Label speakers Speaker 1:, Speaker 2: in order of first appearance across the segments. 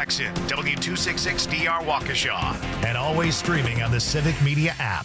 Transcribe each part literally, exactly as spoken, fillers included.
Speaker 1: Jackson, W two sixty-six D R Waukesha, and always streaming on the Civic Media app.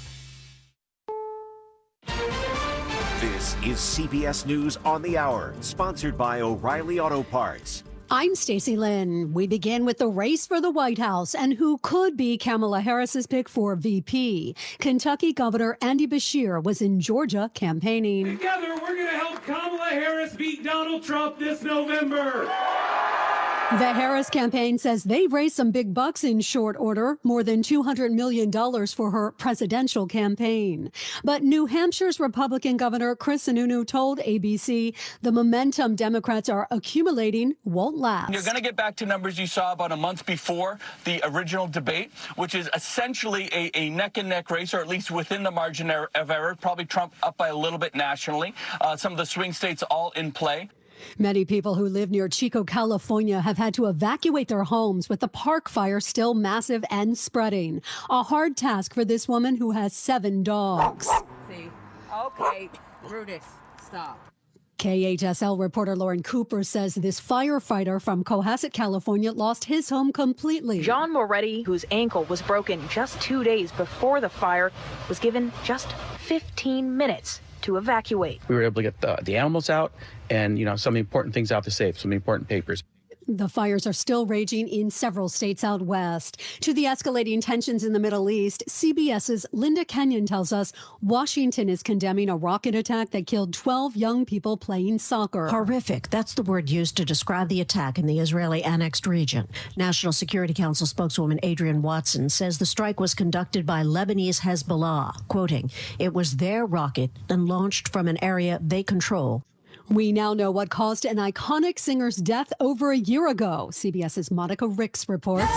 Speaker 2: This is C B S News on the Hour, sponsored by O'Reilly Auto Parts.
Speaker 3: I'm Stacey Lynn. We begin with the race for the White House and who could be Kamala Harris's pick for V P. Kentucky Governor Andy Beshear was in Georgia campaigning.
Speaker 4: Together, we're going to help Kamala Harris beat Donald Trump this November.
Speaker 3: The Harris campaign says they've raised some big bucks in short order, more than two hundred million dollars for her presidential campaign. But New Hampshire's Republican Governor Chris Sununu told A B C the momentum Democrats are accumulating won't last.
Speaker 5: You're going to get back to numbers you saw about a month before the original debate, which is essentially a, a neck-and-neck race, or at least within the margin of error. Probably Trump up by a little bit nationally. Uh, some of the swing states all in play.
Speaker 3: Many people who live near Chico, California have had to evacuate their homes with the park fire still massive and spreading. A hard task for this woman who has seven dogs.
Speaker 6: See? Okay, Brutus, stop.
Speaker 3: K H S L reporter Lauren Cooper says this firefighter from Cohasset, California, lost his home completely.
Speaker 7: John Moretti, whose ankle was broken just two days before the fire, was given just fifteen minutes to evacuate.
Speaker 8: We were able to get the, the animals out and, you know, some important things out to save, some important papers.
Speaker 3: The fires are still raging in several states out west. To the escalating tensions in the Middle East, CBS's Linda Kenyon tells us Washington is condemning a rocket attack that killed twelve young people playing soccer.
Speaker 9: Horrific. That's the word used to describe the attack in the Israeli annexed region. National Security Council spokeswoman Adrienne Watson says the strike was conducted by Lebanese Hezbollah. Quoting, "It was their rocket and launched from an area they control."
Speaker 3: We now know what caused an iconic singer's death over a year ago. CBS's Monica Ricks reports.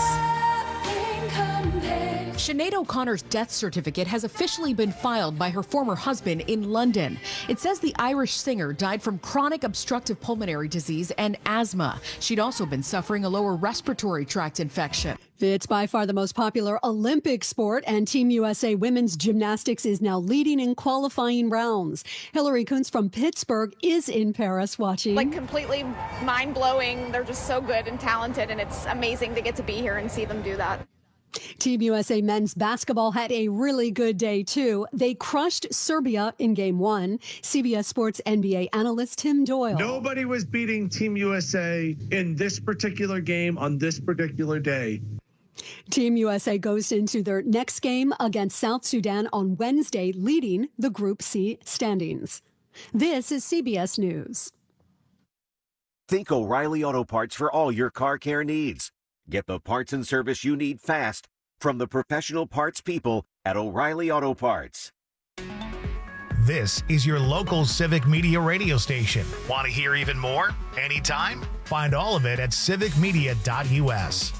Speaker 10: Sinead O'Connor's death certificate has officially been filed by her former husband in London. It says the Irish singer died from chronic obstructive pulmonary disease and asthma. She'd also been suffering a lower respiratory tract infection.
Speaker 3: It's by far the most popular Olympic sport, and Team U S A women's gymnastics is now leading in qualifying rounds. Hillary Kuntz from Pittsburgh is in Paris watching.
Speaker 11: Like completely mind-blowing. They're just so good and talented, and it's amazing to get to be here and see them do that.
Speaker 3: Team U S A men's basketball had a really good day, too. They crushed Serbia in game one. C B S Sports N B A analyst Tim Doyle.
Speaker 12: Nobody was beating Team U S A in this particular game on this particular day.
Speaker 3: Team U S A goes into their next game against South Sudan on Wednesday, leading the Group C standings. This is C B S News.
Speaker 2: Think O'Reilly Auto Parts for all your car care needs. Get the parts and service you need fast from the professional parts people at O'Reilly Auto Parts.
Speaker 1: This is your local Civic Media radio station. Want to hear even more? Anytime? Find all of it at civic media dot U S.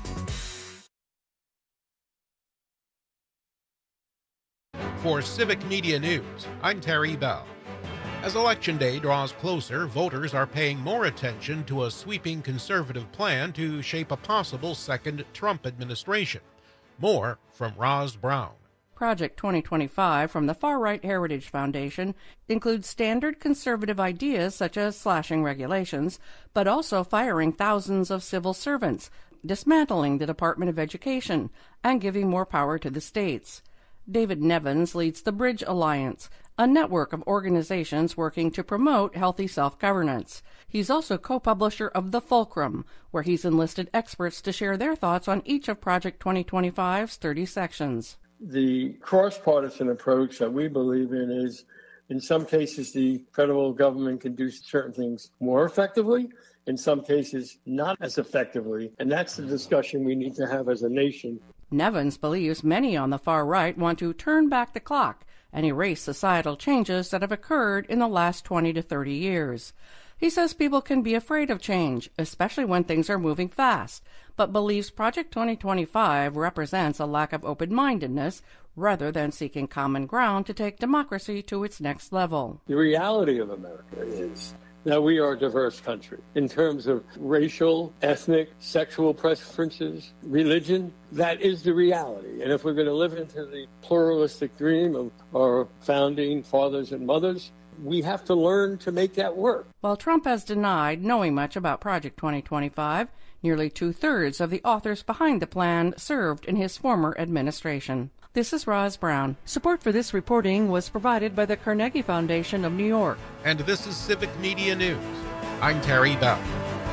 Speaker 13: For Civic Media News, I'm Terry Bell. As Election Day draws closer, voters are paying more attention to a sweeping conservative plan to shape a possible second Trump administration. More from Roz Brown.
Speaker 14: Project twenty twenty-five from the Far-Right Heritage Foundation includes standard conservative ideas such as slashing regulations, but also firing thousands of civil servants, dismantling the Department of Education, and giving more power to the states. David Nevins leads the Bridge Alliance, a network of organizations working to promote healthy self-governance. He's also co-publisher of The Fulcrum, where he's enlisted experts to share their thoughts on each of Project twenty twenty-five's thirty sections.
Speaker 15: The cross-partisan approach that we believe in is, in some cases, the federal government can do certain things more effectively, in some cases, not as effectively. And that's the discussion we need to have as a nation.
Speaker 14: Nevins believes many on the far right want to turn back the clock and erase societal changes that have occurred in the last twenty to thirty years. He says people can be afraid of change, especially when things are moving fast, but believes Project twenty twenty-five represents a lack of open-mindedness rather than seeking common ground to take democracy to its next level.
Speaker 15: The reality of America is that we are a diverse country in terms of racial, ethnic, sexual preferences, religion. That is the reality. And if we're going to live into the pluralistic dream of our founding fathers and mothers, we have to learn to make that work.
Speaker 14: While Trump has denied knowing much about Project twenty twenty-five, nearly two-thirds of the authors behind the plan served in his former administration. This is Roz Brown. Support for this reporting was provided by the Carnegie Foundation of New York.
Speaker 13: And this is Civic Media News. I'm Terry Bell.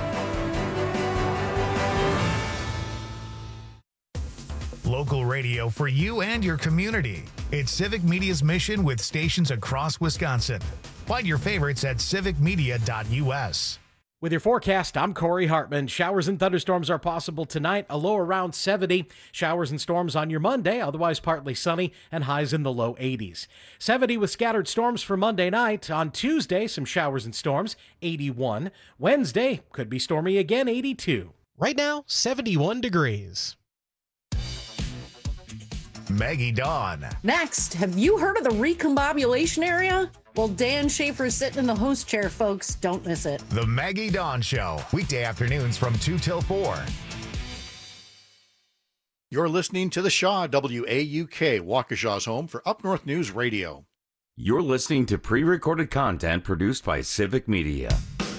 Speaker 1: Local radio for you and your community. It's Civic Media's mission with stations across Wisconsin. Find your favorites at civic media dot u s.
Speaker 16: With your forecast, I'm Corey Hartman. Showers and thunderstorms are possible tonight, a low around seventy. Showers and storms on your Monday, otherwise partly sunny, and highs in the low eighties. seventy with scattered storms for Monday night. On Tuesday, some showers and storms, eighty-one. Wednesday, could be stormy again, eighty-two.
Speaker 17: Right now, seventy-one degrees.
Speaker 1: Maggie Dawn.
Speaker 18: Next, have you heard of the recombobulation area? Well, Dan Schaefer's sitting in the host chair, folks. Don't miss it.
Speaker 1: The Maggie Dawn Show, weekday afternoons from two till four.
Speaker 19: You're listening to the Shaw, W A U K, Waukesha's home for Up North News Radio.
Speaker 20: You're listening to pre-recorded content produced by Civic Media.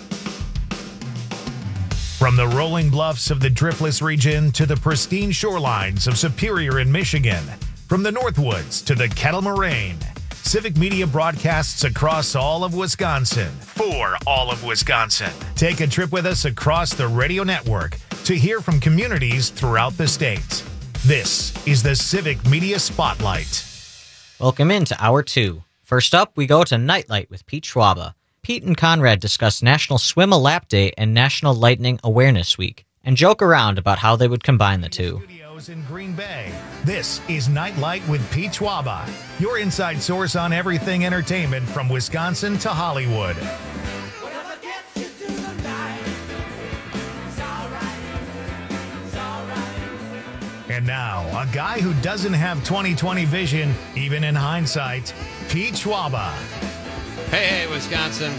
Speaker 1: From the rolling bluffs of the Driftless region to the pristine shorelines of Superior in Michigan, from the Northwoods to the Kettle Moraine, Civic Media broadcasts across all of Wisconsin for all of Wisconsin. Take a trip with us across the radio network to hear from communities throughout the state. This is the Civic Media Spotlight.
Speaker 21: Welcome into Hour two. First up, we go to Nightlight with Pete Schwaba. Pete and Conrad discuss National Swim a Lap Day and National Lightning Awareness Week, and joke around about how they would combine the two.
Speaker 1: Studios in Green Bay. This is Nightlight with Pete Schwaba, your inside source on everything entertainment from Wisconsin to Hollywood. And now, a guy who doesn't have twenty twenty vision, even in hindsight, Pete Schwaba.
Speaker 22: Hey, hey, Wisconsin.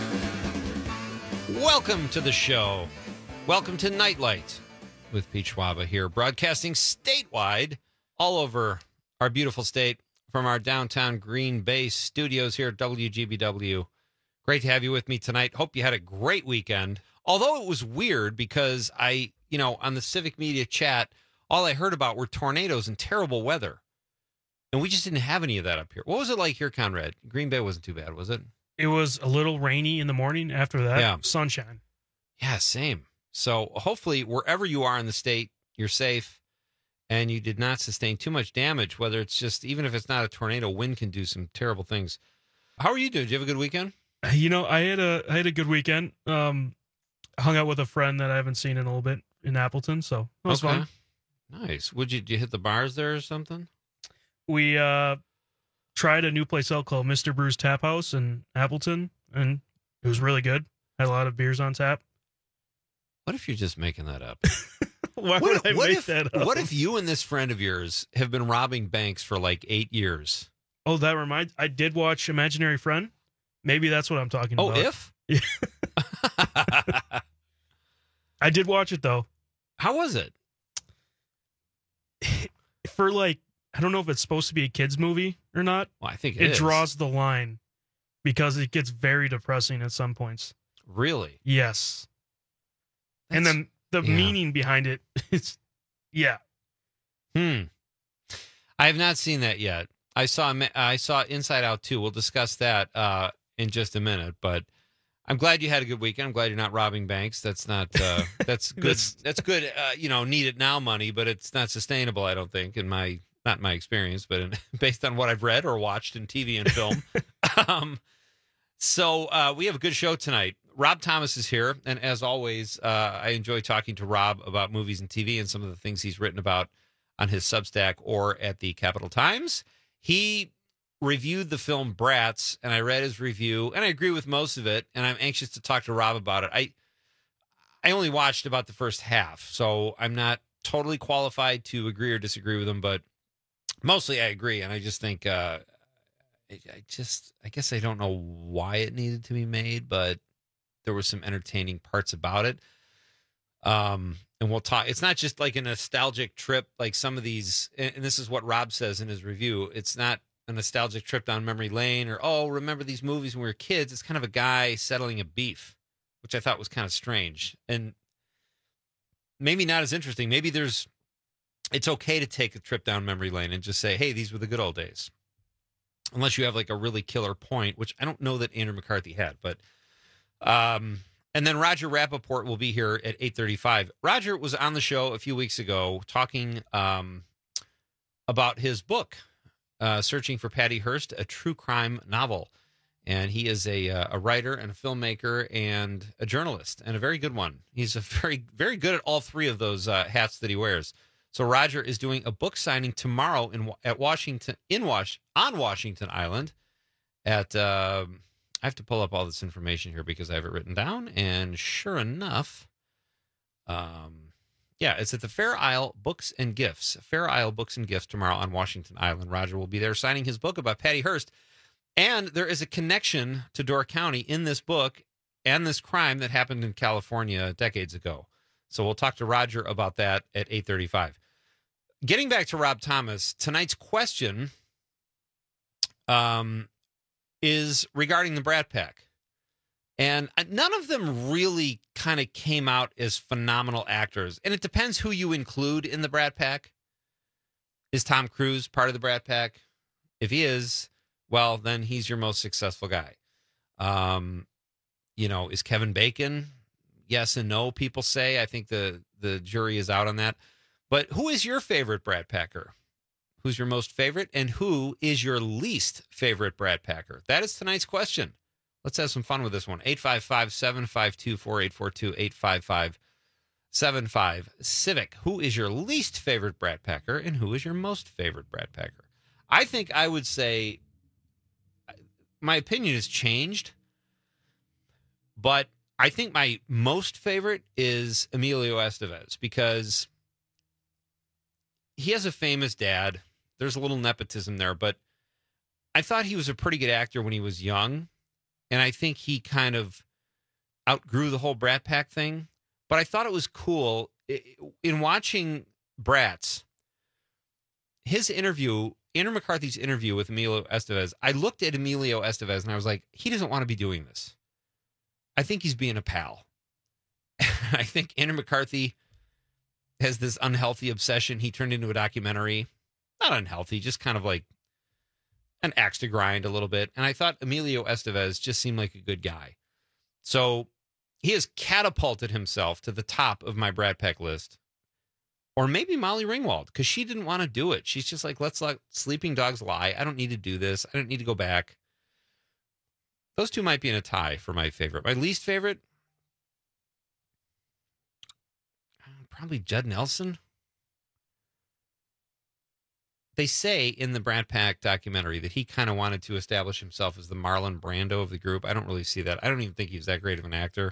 Speaker 22: Welcome to the show. Welcome to Nightlight with Pete Schwaba here, broadcasting statewide all over our beautiful state from our downtown Green Bay studios here at W G B W. Great to have you with me tonight. Hope you had a great weekend. Although it was weird because I, you know, on the Civic Media chat, all I heard about were tornadoes and terrible weather. And we just didn't have any of that up here. What was it like here, Conrad? Green Bay wasn't too bad, was it?
Speaker 23: It was a little rainy in the morning. After that,
Speaker 22: yeah.
Speaker 23: Sunshine.
Speaker 22: Yeah, same. So hopefully wherever you are in the state, you're safe and you did not sustain too much damage, whether it's just, even if it's not a tornado, wind can do some terrible things. How are you doing? Did you have a good weekend?
Speaker 23: You know, I had a I had a good weekend. Um, hung out with a friend that I haven't seen in a little bit in Appleton, so it was
Speaker 22: okay.
Speaker 23: fun.
Speaker 22: Nice. Would you, did you hit the bars there or something?
Speaker 23: We uh, tried a new place out called Mister Brew's Tap House in Appleton, and it was really good. Had a lot of beers on tap.
Speaker 22: What if you're just making that up?
Speaker 23: Why
Speaker 22: what,
Speaker 23: would I
Speaker 22: what
Speaker 23: make
Speaker 22: if,
Speaker 23: that up?
Speaker 22: What if you and this friend of yours have been robbing banks for like eight years?
Speaker 23: Oh, that reminds. I did watch Imaginary Friend. Maybe that's what I'm talking
Speaker 22: oh,
Speaker 23: about.
Speaker 22: Oh, if?
Speaker 23: Yeah. I did watch it, though.
Speaker 22: How was it?
Speaker 23: For like, I don't know if it's supposed to be a kid's movie or not.
Speaker 22: Well, I think it,
Speaker 23: it
Speaker 22: is.
Speaker 23: draws the line because it gets very depressing at some points.
Speaker 22: Really?
Speaker 23: Yes.
Speaker 22: That's,
Speaker 23: and then the
Speaker 22: yeah.
Speaker 23: meaning behind it, it's, yeah.
Speaker 22: Hmm. I have not seen that yet. I saw I saw Inside Out two. We'll discuss that uh, in just a minute. But I'm glad you had a good weekend. I'm glad you're not robbing banks. That's not uh, that's good. that's, that's good. Uh, you know, need it now money, but it's not sustainable. I don't think in my not my experience, but in, based on what I've read or watched in T V and film. um, so uh, we have a good show tonight. Rob Thomas is here, and as always, uh, I enjoy talking to Rob about movies and T V and some of the things he's written about on his Substack or at the Capital Times. He reviewed the film Bratz, and I read his review, and I agree with most of it, and I'm anxious to talk to Rob about it. I I only watched about the first half, so I'm not totally qualified to agree or disagree with him, but mostly I agree, and I just think, uh, I, I just, I guess I don't know why it needed to be made, but there were some entertaining parts about it. Um, and we'll talk. It's not just like a nostalgic trip, like some of these, and this is what Rob says in his review. It's not a nostalgic trip down memory lane, or, oh, remember these movies when we were kids. It's kind of a guy settling a beef, which I thought was kind of strange. And maybe not as interesting. Maybe there's, it's okay to take a trip down memory lane and just say, hey, these were the good old days. Unless you have like a really killer point, which I don't know that Andrew McCarthy had. But, um, and then Roger Rappaport will be here at eight thirty-five. Roger was on the show a few weeks ago talking um, about his book, uh, Searching for Patty Hearst, a true crime novel. And he is a uh, a writer and a filmmaker and a journalist, and a very good one. He's a very, very good at all three of those uh, hats that he wears. So Roger is doing a book signing tomorrow in at Washington in Wash on Washington Island. At uh, I have to pull up all this information here because I have it written down. And sure enough, um, yeah, it's at the Fair Isle Books and Gifts. Fair Isle Books and Gifts tomorrow on Washington Island. Roger will be there signing his book about Patty Hearst. And there is a connection to Door County in this book and this crime that happened in California decades ago. So we'll talk to Roger about that at eight thirty-five. Getting back to Rob Thomas, tonight's question um, is regarding the Brat Pack. And none of them really kind of came out as phenomenal actors. And it depends who you include in the Brat Pack. Is Tom Cruise part of the Brat Pack? If he is, well, then he's your most successful guy. Um, you know, is Kevin Bacon? Yes and no, people say. I think the, the jury is out on that. But who is your favorite Brat Packer? Who's your most favorite? And who is your least favorite Brat Packer? That is tonight's question. Let's have some fun with this one. eight five five, seven five two, four eight four two, eight five five, seven five, Civic. Who is your least favorite Brat Packer? And who is your most favorite Brat Packer? I think I would say my opinion has changed, but I think my most favorite is Emilio Estevez because he has a famous dad. There's a little nepotism there, but I thought he was a pretty good actor when he was young, and I think he kind of outgrew the whole Brat Pack thing. But I thought it was cool in watching Bratz, his interview, Andrew McCarthy's interview with Emilio Estevez. I looked at Emilio Estevez and I was like, he doesn't want to be doing this. I think he's being a pal. I think Andrew McCarthy has this unhealthy obsession he turned into a documentary. Not unhealthy, just kind of like an axe to grind a little bit. And I thought Emilio Estevez just seemed like a good guy. So he has catapulted himself to the top of my Brat Pack list. Or maybe Molly Ringwald, because she didn't want to do it. She's just like, let's let sleeping dogs lie. I don't need to do this. I don't need to go back. Those two might be in a tie for my favorite. My least favorite, probably Judd Nelson. They say in the Brat Pack documentary that he kind of wanted to establish himself as the Marlon Brando of the group. I don't really see that. I don't even think he's that great of an actor.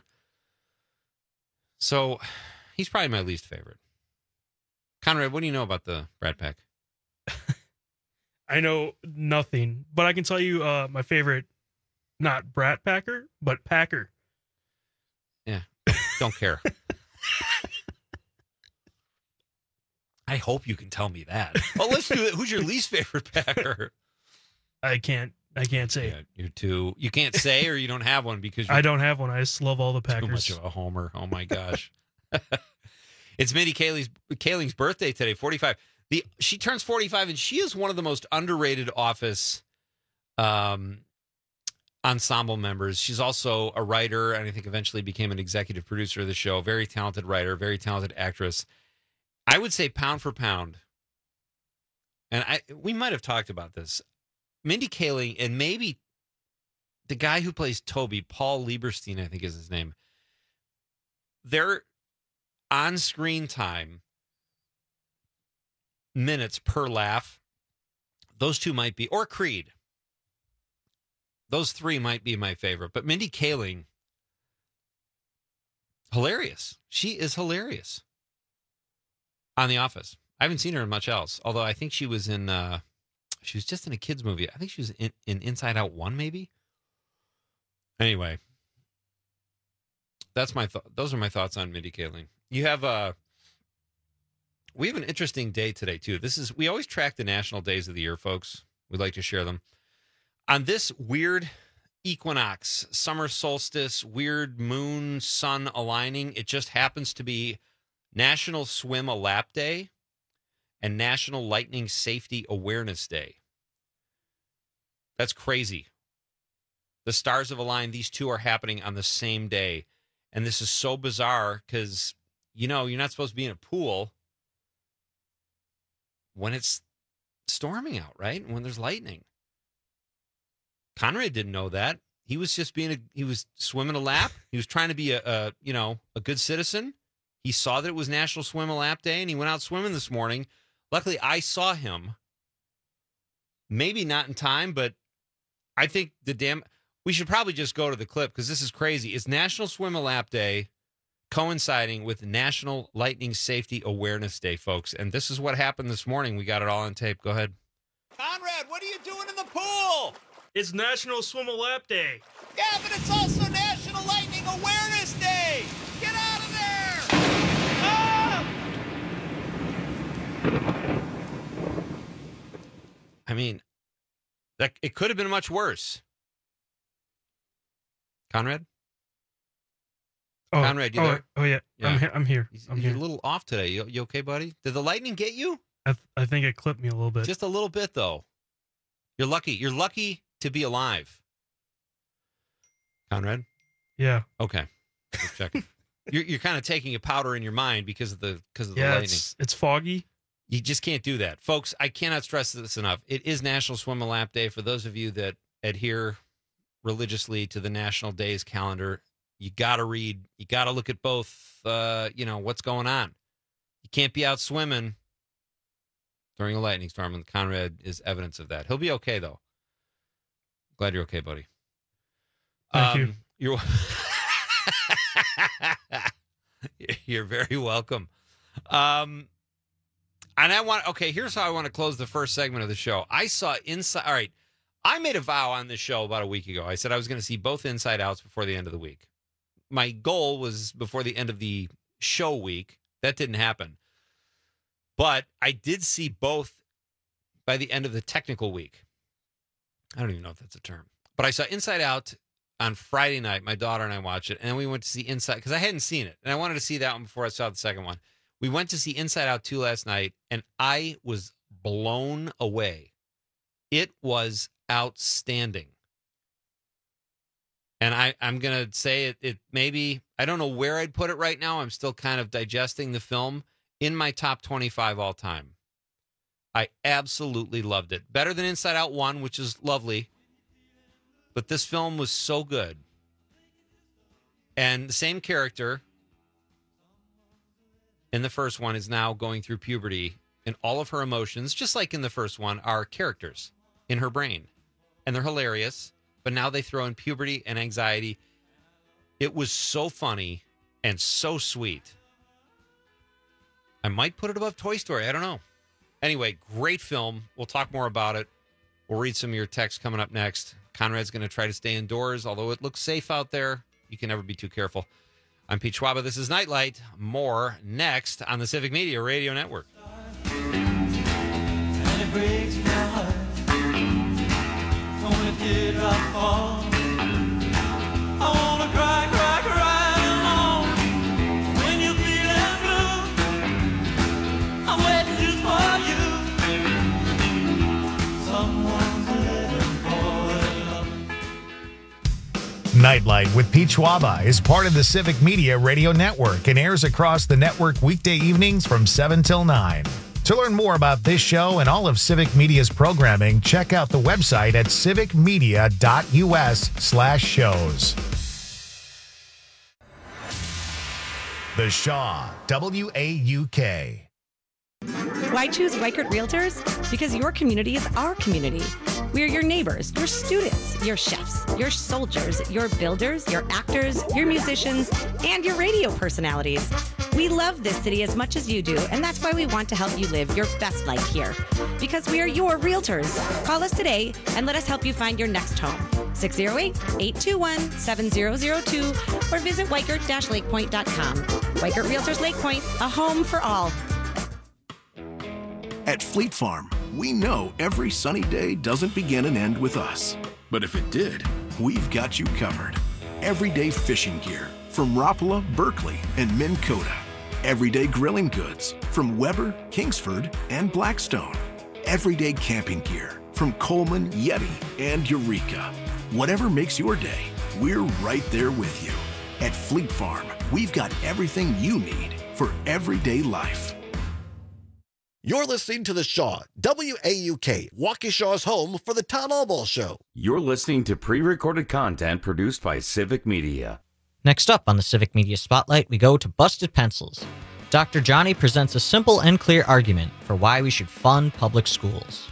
Speaker 22: So he's probably my least favorite. Conrad, what do you know about the Brat Pack?
Speaker 23: I know nothing, but I can tell you uh, my favorite, not Brat Packer, but Packer.
Speaker 22: Yeah, don't care. I hope you can tell me that. Oh, let's do it. Who's your least favorite Packer?
Speaker 23: I can't. I can't say.
Speaker 22: Yeah, you're too. You can't say, or you don't have one because you're
Speaker 23: I don't have one. I just love all the Packers.
Speaker 22: Too much of a homer. Oh my gosh. It's Mindy Kaling's, Kaling's birthday today, forty-five. The she turns forty-five, and she is one of the most underrated Office um, ensemble members. She's also a writer, and I think eventually became an executive producer of the show. Very talented writer, very talented actress. I would say pound for pound, and I we might have talked about this. Mindy Kaling and maybe the guy who plays Toby, Paul Lieberstein, I think is his name. Their on-screen time, minutes per laugh, those two might be, or Creed. Those three might be my favorite. But Mindy Kaling, hilarious. She is hilarious on The Office. I haven't seen her in much else, although I think she was in, uh, she was just in a kid's movie. I think she was in, in Inside Out one, maybe? Anyway, that's my th- those are my thoughts on Mindy Kaling. You have a, we have an interesting day today, too. This is, we always track the national days of the year, folks. We'd like to share them. On this weird equinox, summer solstice, weird moon, sun aligning, it just happens to be National Swim a Lap Day and National Lightning Safety Awareness Day. That's crazy. The stars have aligned. These two are happening on the same day. And this is so bizarre because, you know, you're not supposed to be in a pool when it's storming out, right? When there's lightning. Conrad didn't know that. He was just being a, he was swimming a lap. He was trying to be a, a, you know, a good citizen. He saw that it was National Swim a Lap Day and he went out swimming this morning. Luckily, I saw him. Maybe not in time, but I think the damn, we should probably just go to the clip because this is crazy. It's National Swim a Lap Day coinciding with National Lightning Safety Awareness Day, folks. And this is what happened this morning. We got it all on tape. Go ahead.
Speaker 4: Conrad, what are you doing in the pool?
Speaker 23: It's National Swim a Lap Day.
Speaker 4: Yeah, but it's also National Lightning Awareness Day. Get out of there! Ah!
Speaker 22: I mean, that it could have been much worse. Conrad?
Speaker 23: Oh,
Speaker 22: Conrad, you
Speaker 23: oh,
Speaker 22: there?
Speaker 23: Oh, yeah.
Speaker 22: Yeah.
Speaker 23: I'm, he- I'm here. I'm
Speaker 22: You're
Speaker 23: here.
Speaker 22: a little off today. You, you okay, buddy? Did the lightning get you?
Speaker 23: I, th- I think it clipped me a little bit.
Speaker 22: Just a little bit, though. You're lucky. You're lucky to be alive. Conrad?
Speaker 23: Yeah.
Speaker 22: Okay. Just checking. you're you're kind of taking a powder in your mind because of the because of the
Speaker 23: Yeah,
Speaker 22: lightning.
Speaker 23: it's, it's foggy.
Speaker 22: You just can't do that. Folks, I cannot stress this enough. It is National Swim a Lap Day. For those of you that adhere religiously to the national days calendar, you got to read, you got to look at both, uh, you know, what's going on. You can't be out swimming during a lightning storm, and Conrad is evidence of that. He'll be okay, though. Glad you're okay, buddy.
Speaker 23: Thank
Speaker 22: um,
Speaker 23: you.
Speaker 22: You're, you're very welcome. Um, and I want, okay, here's how I want to close the first segment of the show. I saw Inside, all right, I made a vow on this show about a week ago. I said I was going to see both Inside Outs before the end of the week. My goal was before the end of the show week. That didn't happen. But I did see both by the end of the technical week. I don't even know if that's a term. But I saw Inside Out on Friday night. My daughter and I watched it. And then we went to see Inside, because I hadn't seen it. And I wanted to see that one before I saw the second one. We went to see Inside Out two last night, and I was blown away. It was outstanding. And I, I'm going to say it, it maybe, I don't know where I'd put it right now. I'm still kind of digesting the film. In my top twenty-five all time. I absolutely loved it. Better than Inside Out one, which is lovely. But this film was so good. And the same character in the first one is now going through puberty, and all of her emotions, just like in the first one, are characters in her brain. And they're hilarious, but now they throw in puberty and anxiety. It was so funny and so sweet. I might put it above Toy Story. I don't know. Anyway, great film. We'll talk more about it. We'll read some of your texts coming up next. Conrad's going to try to stay indoors, although it looks safe out there. You can never be too careful. I'm Pete Schwaba. This is Nightlight. More next on the Civic Media Radio Network.
Speaker 4: And it breaks my heart. When it did I fall. I wanna cry, cry, cry alone. When you feeling blue, I'm waiting just for you. Someone's living for love.
Speaker 1: Nightlight with Pete Schwaba is part of the Civic Media Radio Network and airs across the network weekday evenings from seven till nine. To learn more about this show and all of Civic Media's programming, check out the website at civicmedia.us slash shows. The Shaw, W A U K.
Speaker 5: Why choose Weichert Realtors? Because your community is our community. We are your neighbors, your students, your chefs, your soldiers, your builders, your actors, your musicians, and your radio personalities. We love this city as much as you do, and that's why we want to help you live your best life here. Because we are your realtors. Call us today and let us help you find your next home. six oh eight, eight two one, seven oh oh two or visit weichert dash lakepoint dot com. Weichert Realtors Lake Point, a home for all.
Speaker 6: At Fleet Farm, We know every sunny day doesn't begin and end with us. But if it did, we've got you covered. Everyday fishing gear from Rapala, Berkeley, and Minn Kota. Everyday grilling goods from Weber, Kingsford, and Blackstone. Everyday camping gear from Coleman, Yeti, and Eureka. Whatever makes your day, we're right there with you. At Fleet Farm, we've got everything you need for everyday life.
Speaker 7: You're listening to The Shaw, W A U K, Waukesha's home for the Tom Albaugh Show.
Speaker 20: You're listening to pre-recorded content produced by Civic Media.
Speaker 21: Next up on the Civic Media Spotlight, we go to Busted Pencils. Doctor Johnny presents a simple and clear argument for why we should fund public schools.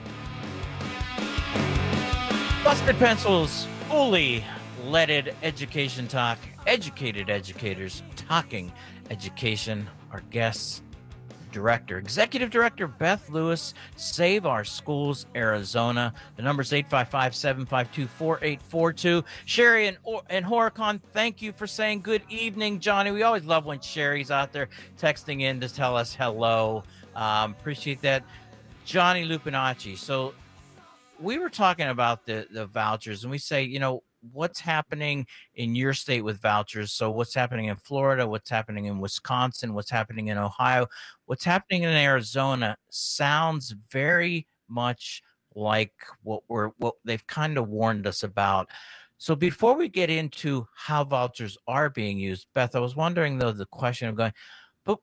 Speaker 8: Busted Pencils, fully leaded education talk, educated educators talking education. Our guests, Director, Executive Director Beth Lewis, Save Our Schools Arizona. The number's eight five five, seven five two, four eight four two. Sherry and, and Horicon, thank you for saying good evening, Johnny. We always love when Sherry's out there texting in to tell us hello. Um, appreciate that. Johnny Lupinacci. So we were talking about the, the vouchers, and we say, you know, what's happening in your state with vouchers? So what's happening in Florida, what's happening in Wisconsin, what's happening in Ohio, what's happening in Arizona sounds very much like what we're what they've kind of warned us about. So before we get into how vouchers are being used, Beth, I was wondering though the question of going, but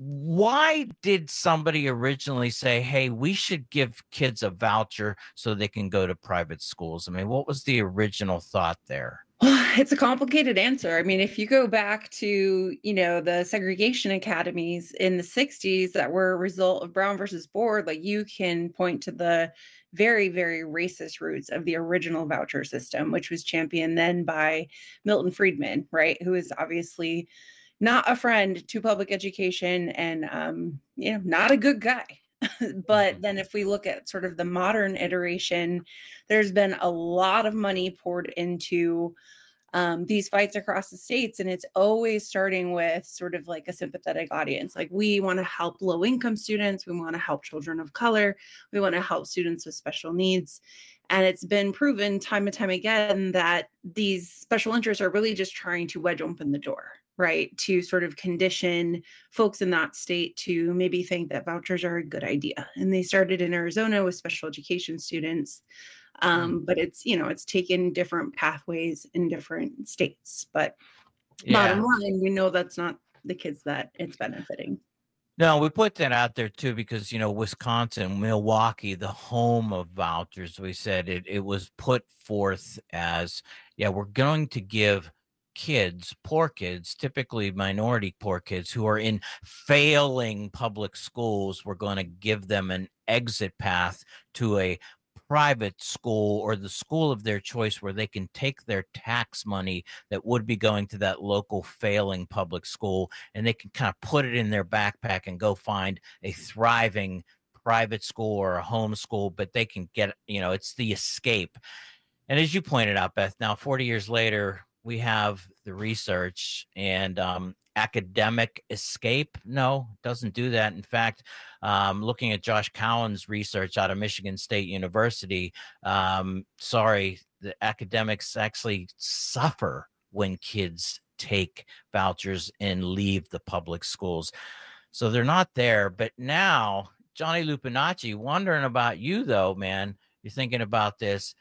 Speaker 8: why did somebody originally say, hey, we should give kids a voucher so they can go to private schools? I mean, what was the original thought there?
Speaker 24: It's a complicated answer. I mean, if you go back to, you know, the segregation academies in the sixties that were a result of Brown versus Board, like you can point to the very, very racist roots of the original voucher system, which was championed then by Milton Friedman, right? Who is obviously not a friend to public education and, um, you know, not a good guy. But then if we look at sort of the modern iteration, there's been a lot of money poured into um, these fights across the states. And it's always starting with sort of like a sympathetic audience. Like we want to help low income students. We want to help children of color. We want to help students with special needs. And it's been proven time and time again that these special interests are really just trying to wedge open the door, right? To sort of condition folks in that state to maybe think that vouchers are a good idea. And they started in Arizona with special education students. Um, but it's, you know, it's taken different pathways in different states. But yeah. Bottom line, we know that's not the kids that it's benefiting.
Speaker 8: No, we put that out there too because, you know, Wisconsin, Milwaukee, the home of vouchers, we said it, it was put forth as, yeah, we're going to give kids, poor kids, typically minority poor kids who are in failing public schools, we're going to give them an exit path to a private school or the school of their choice where they can take their tax money that would be going to that local failing public school and they can kind of put it in their backpack and go find a thriving private school or a home school, but they can get, you know, it's the escape. And as you pointed out, Beth, now forty years later, we have the research and um, academic escape. No, it doesn't do that. In fact, um, looking at Josh Cowan's research out of Michigan State University, um, sorry, the academics actually suffer when kids take vouchers and leave the public schools. So they're not there. But now, Johnny Lupinacci, wondering about you, though, man, you're thinking about this.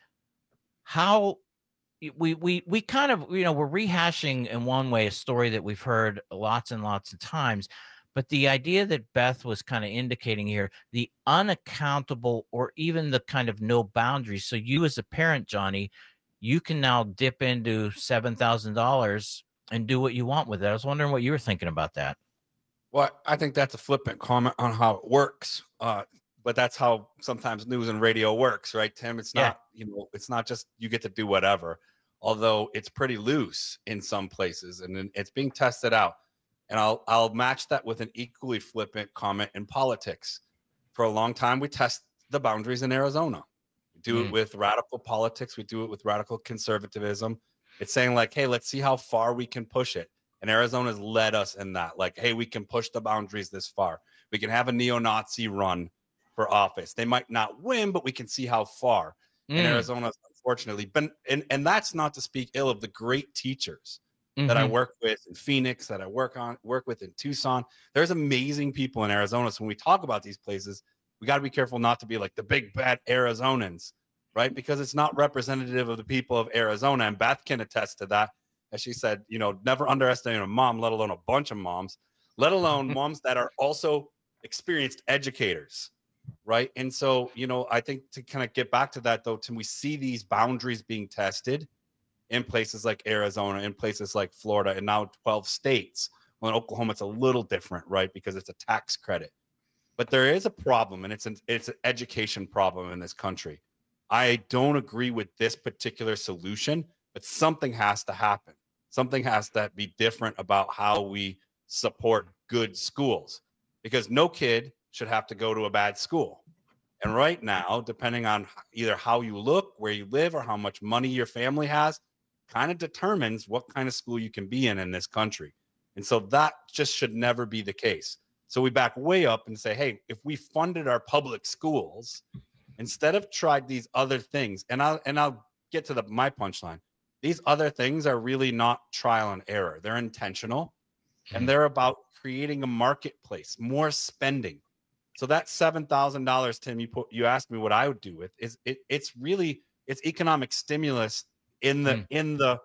Speaker 8: How we we we kind of, you know, we're rehashing in one way a story that we've heard lots and lots of times, but the idea that Beth was kind of indicating here, the unaccountable or even the kind of no boundaries. So you as a parent, Johnny, you can now dip into seven thousand dollars and do what you want with it. I was wondering what you were thinking about that.
Speaker 25: Well, I think that's a flippant comment on how it works. Uh, but that's how sometimes news and radio works, right, Tim? It's not, yeah. you know, it's not just you get to do whatever, although it's pretty loose in some places and it's being tested out. And I'll I'll match that with an equally flippant comment in politics. For a long time, we test the boundaries in Arizona. We do mm. it with radical politics. We do it with radical conservatism. It's saying like, hey, let's see how far we can push it. And Arizona's led us in that. Like, hey, we can push the boundaries this far. We can have a neo-Nazi run for office. They might not win, but we can see how far.
Speaker 8: Mm.
Speaker 25: And Arizona's unfortunately been, and, and that's not to speak ill of the great teachers that I
Speaker 8: Mhm.
Speaker 25: work with in Phoenix, that I work on, work with in Tucson. There's amazing people in Arizona. So when we talk about these places, we got to be careful not to be like the big bad Arizonans, right? Because it's not representative of the people of Arizona. And Beth can attest to that. As she said, you know, never underestimate a mom, let alone a bunch of moms, let alone moms that are also experienced educators, right? And so, you know, I think to kind of get back to that, though, Tim, we see these boundaries being tested in places like Arizona, in places like Florida, and now twelve states. Well, in Oklahoma, it's a little different, right? Because it's a tax credit. But there is a problem, and it's an, it's an education problem in this country. I don't agree with this particular solution, but something has to happen. Something has to be different about how we support good schools, because no kid should have to go to a bad school. And right now, depending on either how you look, where you live, or how much money your family has, kind of determines what kind of school you can be in in this country. And so that just should never be the case. So we back way up and say, hey, if we funded our public schools, instead of tried these other things, and I'll and I'll get to the my punchline. These other things are really not trial and error. They're intentional, and they're about creating a marketplace, more spending. So that seven thousand dollars, Tim, you put, you asked me what I would do with is it, it's really it's economic stimulus in the mm. in the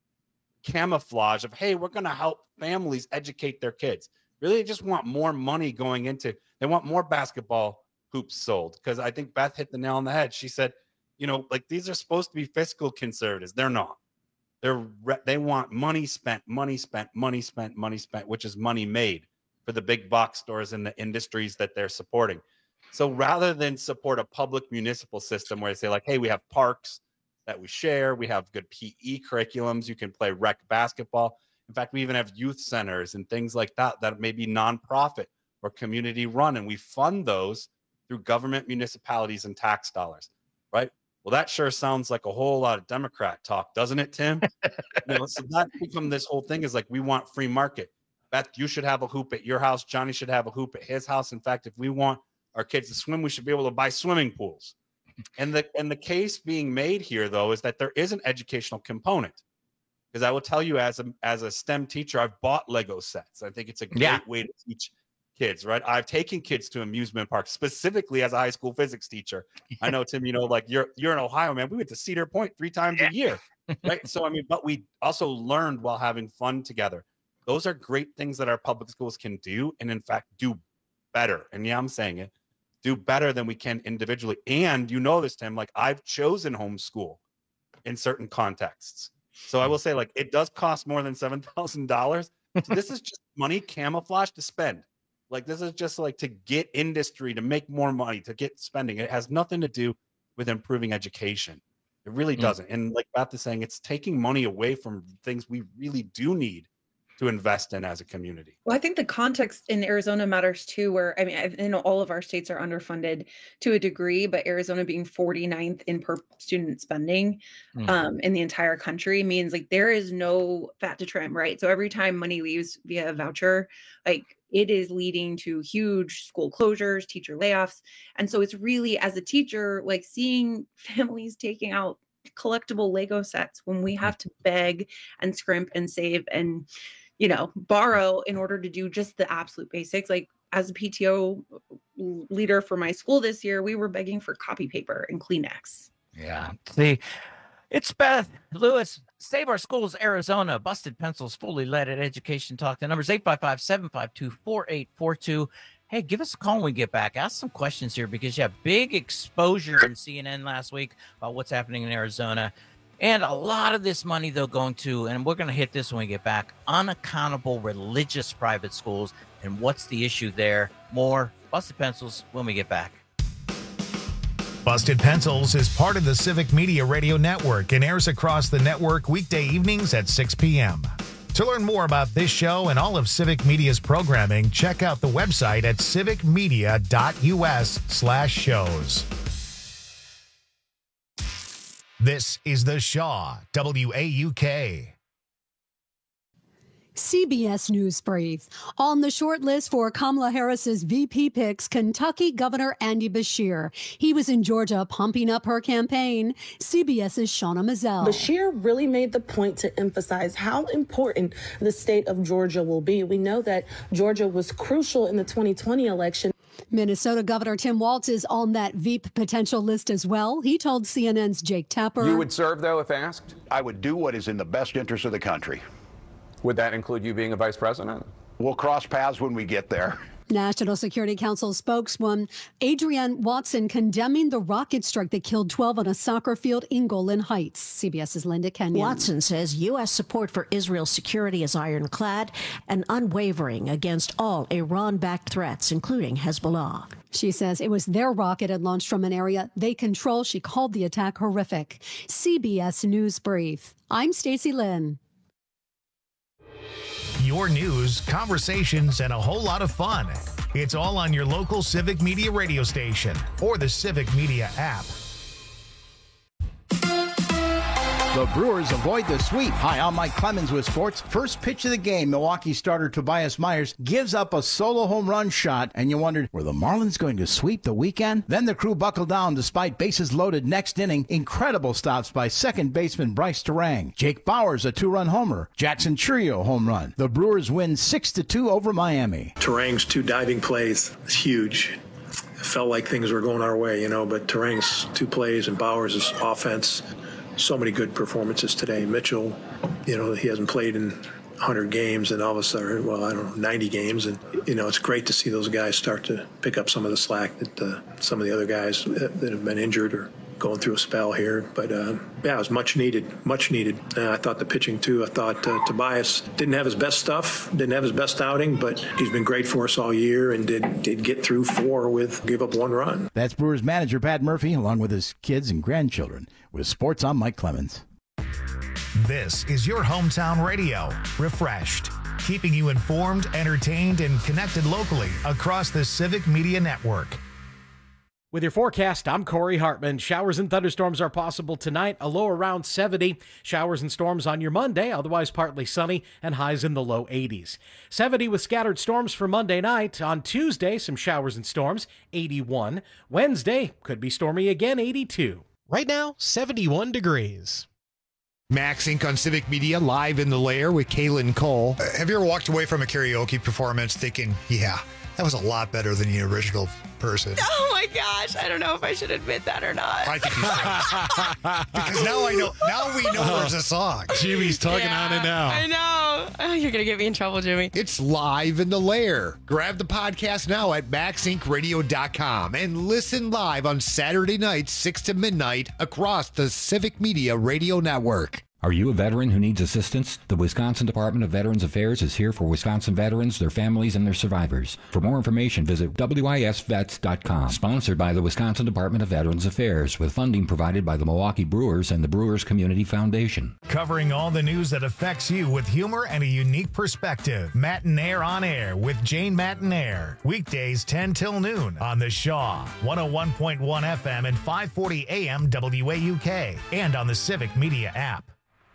Speaker 25: camouflage of, hey, we're going to help families educate their kids. Really, they just want more money going into. They want more basketball hoops sold, because I think Beth hit the nail on the head. She said, you know, like, these are supposed to be fiscal conservatives. They're not. They're they want money spent, money spent, money spent, money spent, which is money made for the big box stores and the industries that they're supporting. So rather than support a public municipal system where they say, like, hey, we have parks that we share, we have good P E curriculums, you can play rec basketball. In fact, we even have youth centers and things like that that may be nonprofit or community run, and we fund those through government, municipalities, and tax dollars, right? Well, that sure sounds like a whole lot of Democrat talk, doesn't it, Tim? You know, so that become this whole thing is like, we want free market. Beth, you should have a hoop at your house. Johnny should have a hoop at his house. In fact, if we want our kids to swim, we should be able to buy swimming pools. And the and the case being made here, though, is that there is an educational component. Because I will tell you, as a as a STEM teacher, I've bought Lego sets. I think it's a great
Speaker 8: Yeah.
Speaker 25: way to teach kids, right? I've taken kids to amusement parks, specifically as a high school physics teacher. I know, Tim, you know, like you're you're in Ohio, man. We went to Cedar Point three times a year, right? So I mean, but we also learned while having fun together. Those are great things that our public schools can do, and in fact, do better. And yeah, I'm saying it, do better than we can individually. And you know this, Tim, like, I've chosen homeschool in certain contexts. So I will say, like, it does cost more than seven thousand dollars. So this is just money camouflage to spend. Like, this is just like to get industry to make more money, to get spending. It has nothing to do with improving education. It really
Speaker 8: Mm.
Speaker 25: doesn't. And like Beth is saying, it's taking money away from things we really do need to invest in as a community.
Speaker 24: Well, I think the context in Arizona matters too, where, I mean, I I know all of our states are underfunded to a degree, but Arizona being forty-ninth in per student spending
Speaker 8: Mm.
Speaker 24: um, in the entire country means, like, there is no fat to trim, right? So every time money leaves via a voucher, like, it is leading to huge school closures, teacher layoffs. And so it's really, as a teacher, like, seeing families taking out collectible Lego sets when we have to beg and scrimp and save and, you know, borrow in order to do just the absolute basics. Like, as a P T O leader for my school this year, we were begging for copy paper and Kleenex.
Speaker 8: Yeah. See, it's Beth Lewis. Save Our Schools, Arizona. Busted Pencils, fully led at Education Talk. The number's eight five five, seven five two, four eight four two. Hey, give us a call when we get back. Ask some questions here, because you have big exposure in C N N last week about what's happening in Arizona. And a lot of this money, though, going to, and we're going to hit this when we get back, unaccountable religious private schools. And what's the issue there? More Busted Pencils when we get back.
Speaker 1: Busted Pencils is part of the Civic Media Radio Network and airs across the network weekday evenings at six p.m. To learn more about this show and all of Civic Media's programming, check out the website at civicmedia.us slash shows. This is The Shaw, W A U K.
Speaker 3: C B S News Brief. On the short list for Kamala Harris's V P picks, Kentucky Governor Andy Beshear. He was in Georgia pumping up her campaign. CBS's Shauna Mazel.
Speaker 9: Beshear really made the point to emphasize how important the state of Georgia will be. We know that Georgia was crucial in the twenty twenty election.
Speaker 3: Minnesota Governor Tim Walz is on that V P potential list as well. He told C N N's Jake Tapper.
Speaker 10: You would serve, though, if asked?
Speaker 11: I would do what is in the best interest of the country.
Speaker 10: Would that include you being a vice president?
Speaker 11: We'll cross paths when we get there.
Speaker 3: National Security Council spokeswoman Adrienne Watson condemning the rocket strike that killed twelve on a soccer field in Golan Heights. CBS's Linda Kenyon.
Speaker 12: Watson says U S support for Israel's security is ironclad and unwavering against all Iran-backed threats, including Hezbollah.
Speaker 3: She says it was their rocket had launched from an area they control. She called the attack horrific. C B S News Brief. I'm Stacey Lynn.
Speaker 1: Your news, conversations, and a whole lot of fun. It's all on your local Civic Media radio station or the Civic Media app.
Speaker 26: The Brewers avoid the sweep. Hi, I'm Mike Clemens with sports. First pitch of the game, Milwaukee starter Tobias Myers gives up a solo home run shot, and you wondered, were the Marlins going to sweep the weekend? Then the crew buckled down despite bases loaded next inning. Incredible stops by second baseman Bryce Terang. Jake Bauers, a two-run homer. Jackson Churio, home run. The Brewers win six to two over Miami.
Speaker 27: Terang's two diving plays is huge. It felt like things were going our way, you know, but Terang's two plays and Bauers' offense. So many good performances today. Mitchell, you know, he hasn't played in one hundred games and all of a sudden, well, I don't know, ninety games. And, you know, it's great to see those guys start to pick up some of the slack that uh, some of the other guys that have been injured or going through a spell here. But, uh, yeah, it was much needed, much needed. Uh, I thought the pitching, too. I thought uh, Tobias didn't have his best stuff, didn't have his best outing, but he's been great for us all year and did, did get through four with give up one run.
Speaker 26: That's Brewers manager Pat Murphy, along with his kids and grandchildren. With sports, I'm Mike Clemens.
Speaker 1: This is your hometown radio, refreshed, keeping you informed, entertained, and connected locally across the Civic Media Network.
Speaker 16: With your forecast, I'm Corey Hartman. Showers and thunderstorms are possible tonight, a low around seventy. Showers and storms on your Monday, otherwise partly sunny, and highs in the low eighties. seventy with scattered storms for Monday night. On Tuesday, some showers and storms, eighty-one. Wednesday, could be stormy again, eighty-two.
Speaker 17: Right now, seventy-one degrees.
Speaker 28: Max Inc on Civic Media, live in the lair with Kaylin Cole.
Speaker 29: Uh, have you ever walked away from a karaoke performance thinking, yeah, that was a lot better than the original person?
Speaker 30: Oh my gosh, I don't know if I should admit that or not.
Speaker 29: I think you should. Because now I know, now we know there's a song.
Speaker 28: Jimmy's talking
Speaker 30: Yeah,
Speaker 28: on it now.
Speaker 30: I know. Oh, you're going to get me in trouble, Jimmy.
Speaker 28: It's live in the lair. Grab the podcast now at max inc radio dot com and listen live on Saturday nights, six to midnight, across the Civic Media Radio Network.
Speaker 31: Are you a veteran who needs assistance? The Wisconsin Department of Veterans Affairs is here for Wisconsin veterans, their families, and their survivors. For more information, visit w i s vets dot com. Sponsored by the Wisconsin Department of Veterans Affairs, with funding provided by the Milwaukee Brewers and the Brewers Community Foundation.
Speaker 1: Covering all the news that affects you with humor and a unique perspective. Matinaire on Air with Jane Matinaire. Weekdays ten till noon on the Shaw, one oh one point one F M and five forty A M W A U K, and on the Civic Media app.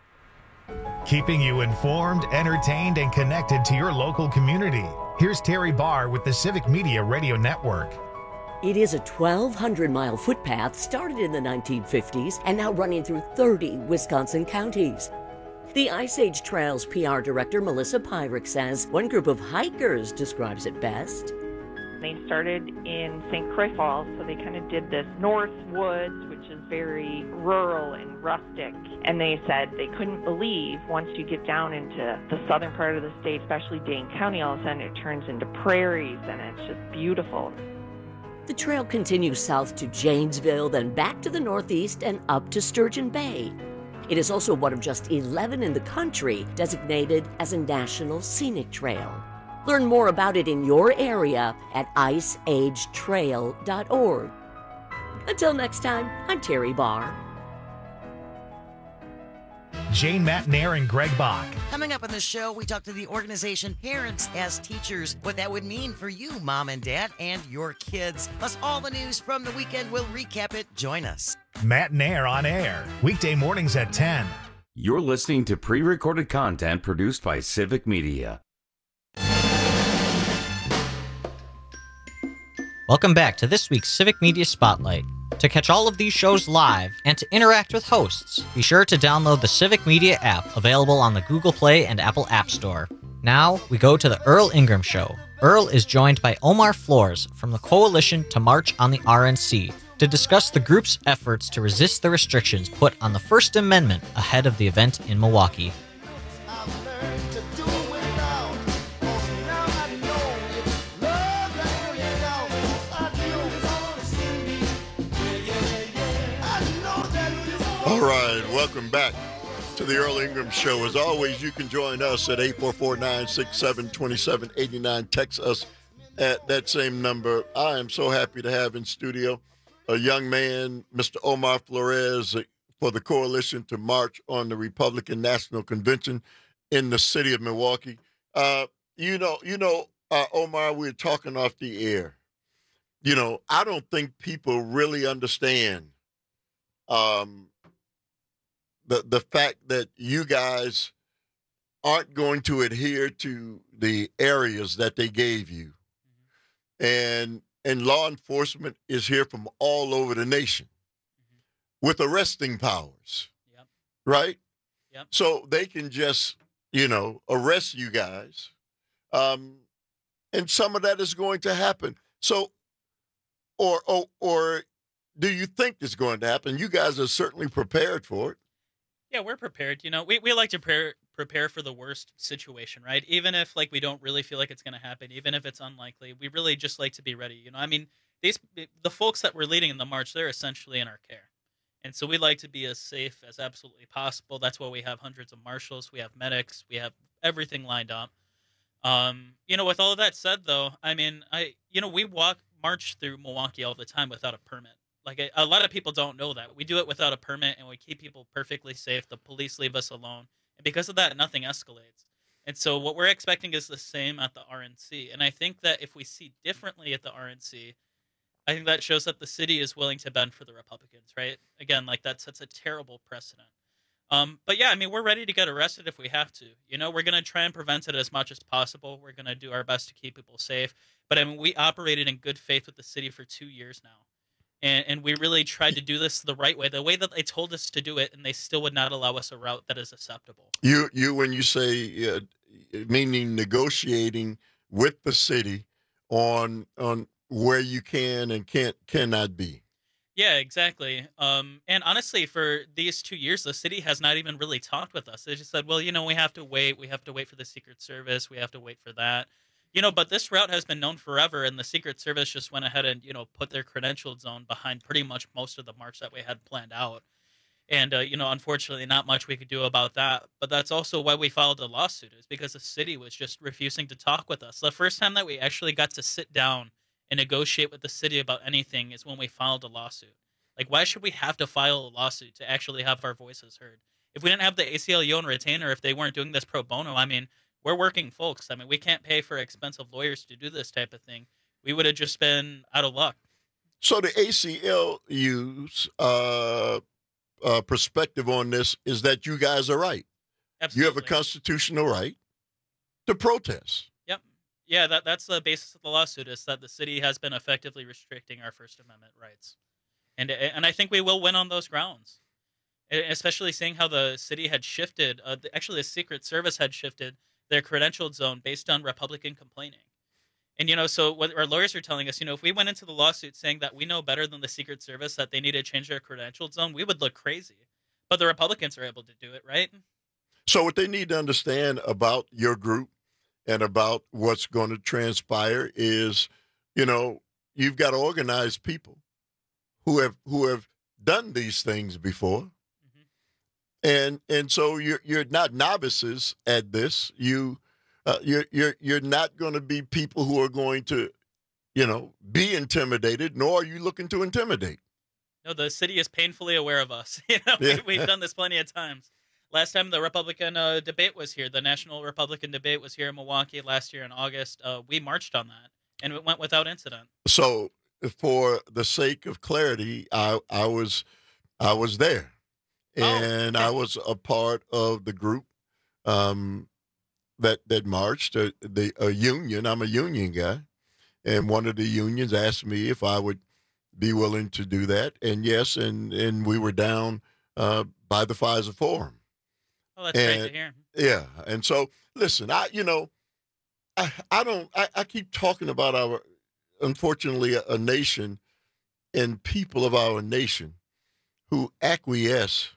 Speaker 1: Keeping you informed, entertained, and connected to your local community. Here's Terry Barr with the Civic Media Radio Network.
Speaker 32: It is a twelve hundred mile footpath started in the nineteen fifties and now running through thirty Wisconsin counties. The Ice Age Trails P R director Melissa Pyrick says one group of hikers describes it best.
Speaker 33: They started in Saint Croix Falls, so they kind of did this North Woods, which is very rural and rustic. And they said they couldn't believe once you get down into the southern part of the state, especially Dane County, all of a sudden it turns into prairies and it's just beautiful.
Speaker 32: The trail continues south to Janesville, then back to the northeast and up to Sturgeon Bay. It is also one of just eleven in the country designated as a National Scenic Trail. Learn more about it in your area at ice age trail dot org. Until next time, I'm Terry Barr.
Speaker 1: Jane Matinaire and Greg Bach.
Speaker 34: Coming up on the show, we talk to the organization Parents as Teachers, what that would mean for you, mom and dad, and your kids. Plus all the news from the weekend. We'll recap it. Join us.
Speaker 1: Matinaire on Air, weekday mornings at ten.
Speaker 2: You're listening to pre-recorded content produced by Civic Media.
Speaker 4: Welcome back to this week's Civic Media Spotlight. To catch all of these shows live and to interact with hosts, be sure to download the Civic Media app, available on the Google Play and Apple App Store. Now, we go to the Earl Ingram Show. Earl is joined by Omar Flores from the Coalition to March on the R N C to discuss the group's efforts to resist the restrictions put on the First Amendment ahead of the event in Milwaukee.
Speaker 5: All right, welcome back to the Earl Ingram Show. As always, you can join us at eight four four, nine six seven, two seven eight nine. Text us at that same number. I am so happy to have in studio a young man, Mister Omar Flores, for the Coalition to March on the Republican National Convention in the city of Milwaukee. Uh, you know, you know, uh, Omar, we were talking off the air. You know, I don't think people really understand um, the the fact that you guys aren't going to adhere to the areas that they gave you. And and law enforcement is here from all over the nation mm-hmm. with arresting powers, yep. right? Yep. So they can just, you know, arrest you guys. Um, and some of that is going to happen. So, or, or, or do you think it's going to happen? You guys are certainly prepared for it.
Speaker 6: Yeah, we're prepared. You know, we, we like to prepare prepare for the worst situation, right? Even if like we don't really feel like it's going to happen, even if it's unlikely, we really just like to be ready. You know, I mean, these the folks that we're leading in the march, they're essentially in our care, and so we like to be as safe as absolutely possible. That's why we have hundreds of marshals, we have medics, we have everything lined up. Um, you know, with all of that said, though, I mean, I you know we walk march through Milwaukee all the time without a permit. Like, a, a lot of people don't know that. We do it without a permit, and we keep people perfectly safe. The police leave us alone. And because of that, nothing escalates. And so what we're expecting is the same at the R N C. And I think that if we see differently at the R N C, I think that shows that the city is willing to bend for the Republicans, right? Again, like, that sets a terrible precedent. Um, but, yeah, I mean, we're ready to get arrested if we have to. You know, we're going to try and prevent it as much as possible. We're going to do our best to keep people safe. But, I mean, we operated in good faith with the city for two years now. And, and we really tried to do this the right way, the way that they told us to do it, and they still would not allow us a route that is acceptable.
Speaker 5: You, you, when you say, uh, meaning negotiating with the city on on where you can and can't cannot be.
Speaker 6: Yeah, exactly. Um, and honestly, for these two years, the city has not even really talked with us. They just said, well, you know, we have to wait. We have to wait for the Secret Service. We have to wait for that. You know, but this route has been known forever, and the Secret Service just went ahead and, you know, put their credentialed zone behind pretty much most of the march that we had planned out. And, uh, you know, unfortunately, not much we could do about that. But that's also why we filed a lawsuit, is because the city was just refusing to talk with us. The first time that we actually got to sit down and negotiate with the city about anything is when we filed a lawsuit. Like, why should we have to file a lawsuit to actually have our voices heard? If we didn't have the A C L U on retainer, if they weren't doing this pro bono, I mean, we're working folks. I mean, we can't pay for expensive lawyers to do this type of thing. We would have just been out of luck.
Speaker 5: So the A C L U's uh, uh, perspective on this is that you guys are right.
Speaker 6: Absolutely.
Speaker 5: You have a constitutional right to protest.
Speaker 6: Yep. Yeah, that, that's the basis of the lawsuit, is that the city has been effectively restricting our First Amendment rights. And, and I think we will win on those grounds, especially seeing how the city had shifted. Uh, actually, the Secret Service had shifted their credentialed zone based on Republican complaining. And, you know, so what our lawyers are telling us, you know, if we went into the lawsuit saying that we know better than the Secret Service, that they need to change their credentialed zone, we would look crazy. But the Republicans are able to do it, right?
Speaker 5: So what they need to understand about your group and about what's going to transpire is, you know, you've got organized people who have who have done these things before. And and so you're you're not novices at this. You uh, you're you're you're not going to be people who are going to, you know, be intimidated. Nor are you looking to intimidate.
Speaker 6: No, the city is painfully aware of us. You know, yeah. we, we've done this plenty of times. Last time the Republican uh, debate was here, the National Republican debate was here in Milwaukee last year in August. Uh, we marched on that, and it went without incident.
Speaker 5: So, for the sake of clarity, I I was I was there. and
Speaker 6: oh, okay.
Speaker 5: I was a part of the group um, that that marched. Uh, the a union. I'm a union guy, and one of the unions asked me if I would be willing to do that, and yes, and and we were down uh, by the Pfizer Forum.
Speaker 6: Oh, that's
Speaker 5: and,
Speaker 6: great to hear.
Speaker 5: Yeah, and so listen, I you know, I I don't I, I keep talking about our unfortunately a, a nation and people of our nation who acquiesce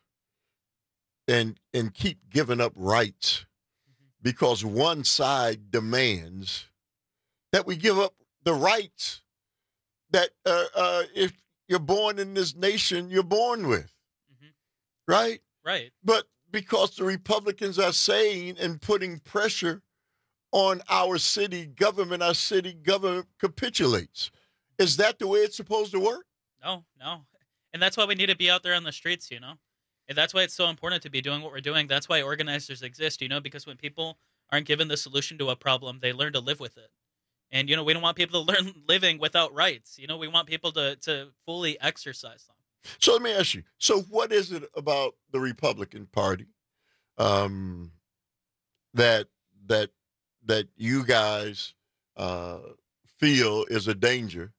Speaker 5: and and keep giving up rights mm-hmm. because one side demands that we give up the rights that uh, uh, if you're born in this nation, you're born with, mm-hmm. right?
Speaker 6: Right.
Speaker 5: But because the Republicans are saying and putting pressure on our city government, our city government capitulates. Is that the way it's supposed to work?
Speaker 6: No, no. And that's why we need to be out there on the streets, you know? And that's why it's so important to be doing what we're doing. That's why organizers exist, you know, because when people aren't given the solution to a problem, they learn to live with it. And, you know, we don't want people to learn living without rights. You know, we want people to, to fully exercise them.
Speaker 5: So let me ask you. So what is it about the Republican Party um, that that that you guys uh, feel is a danger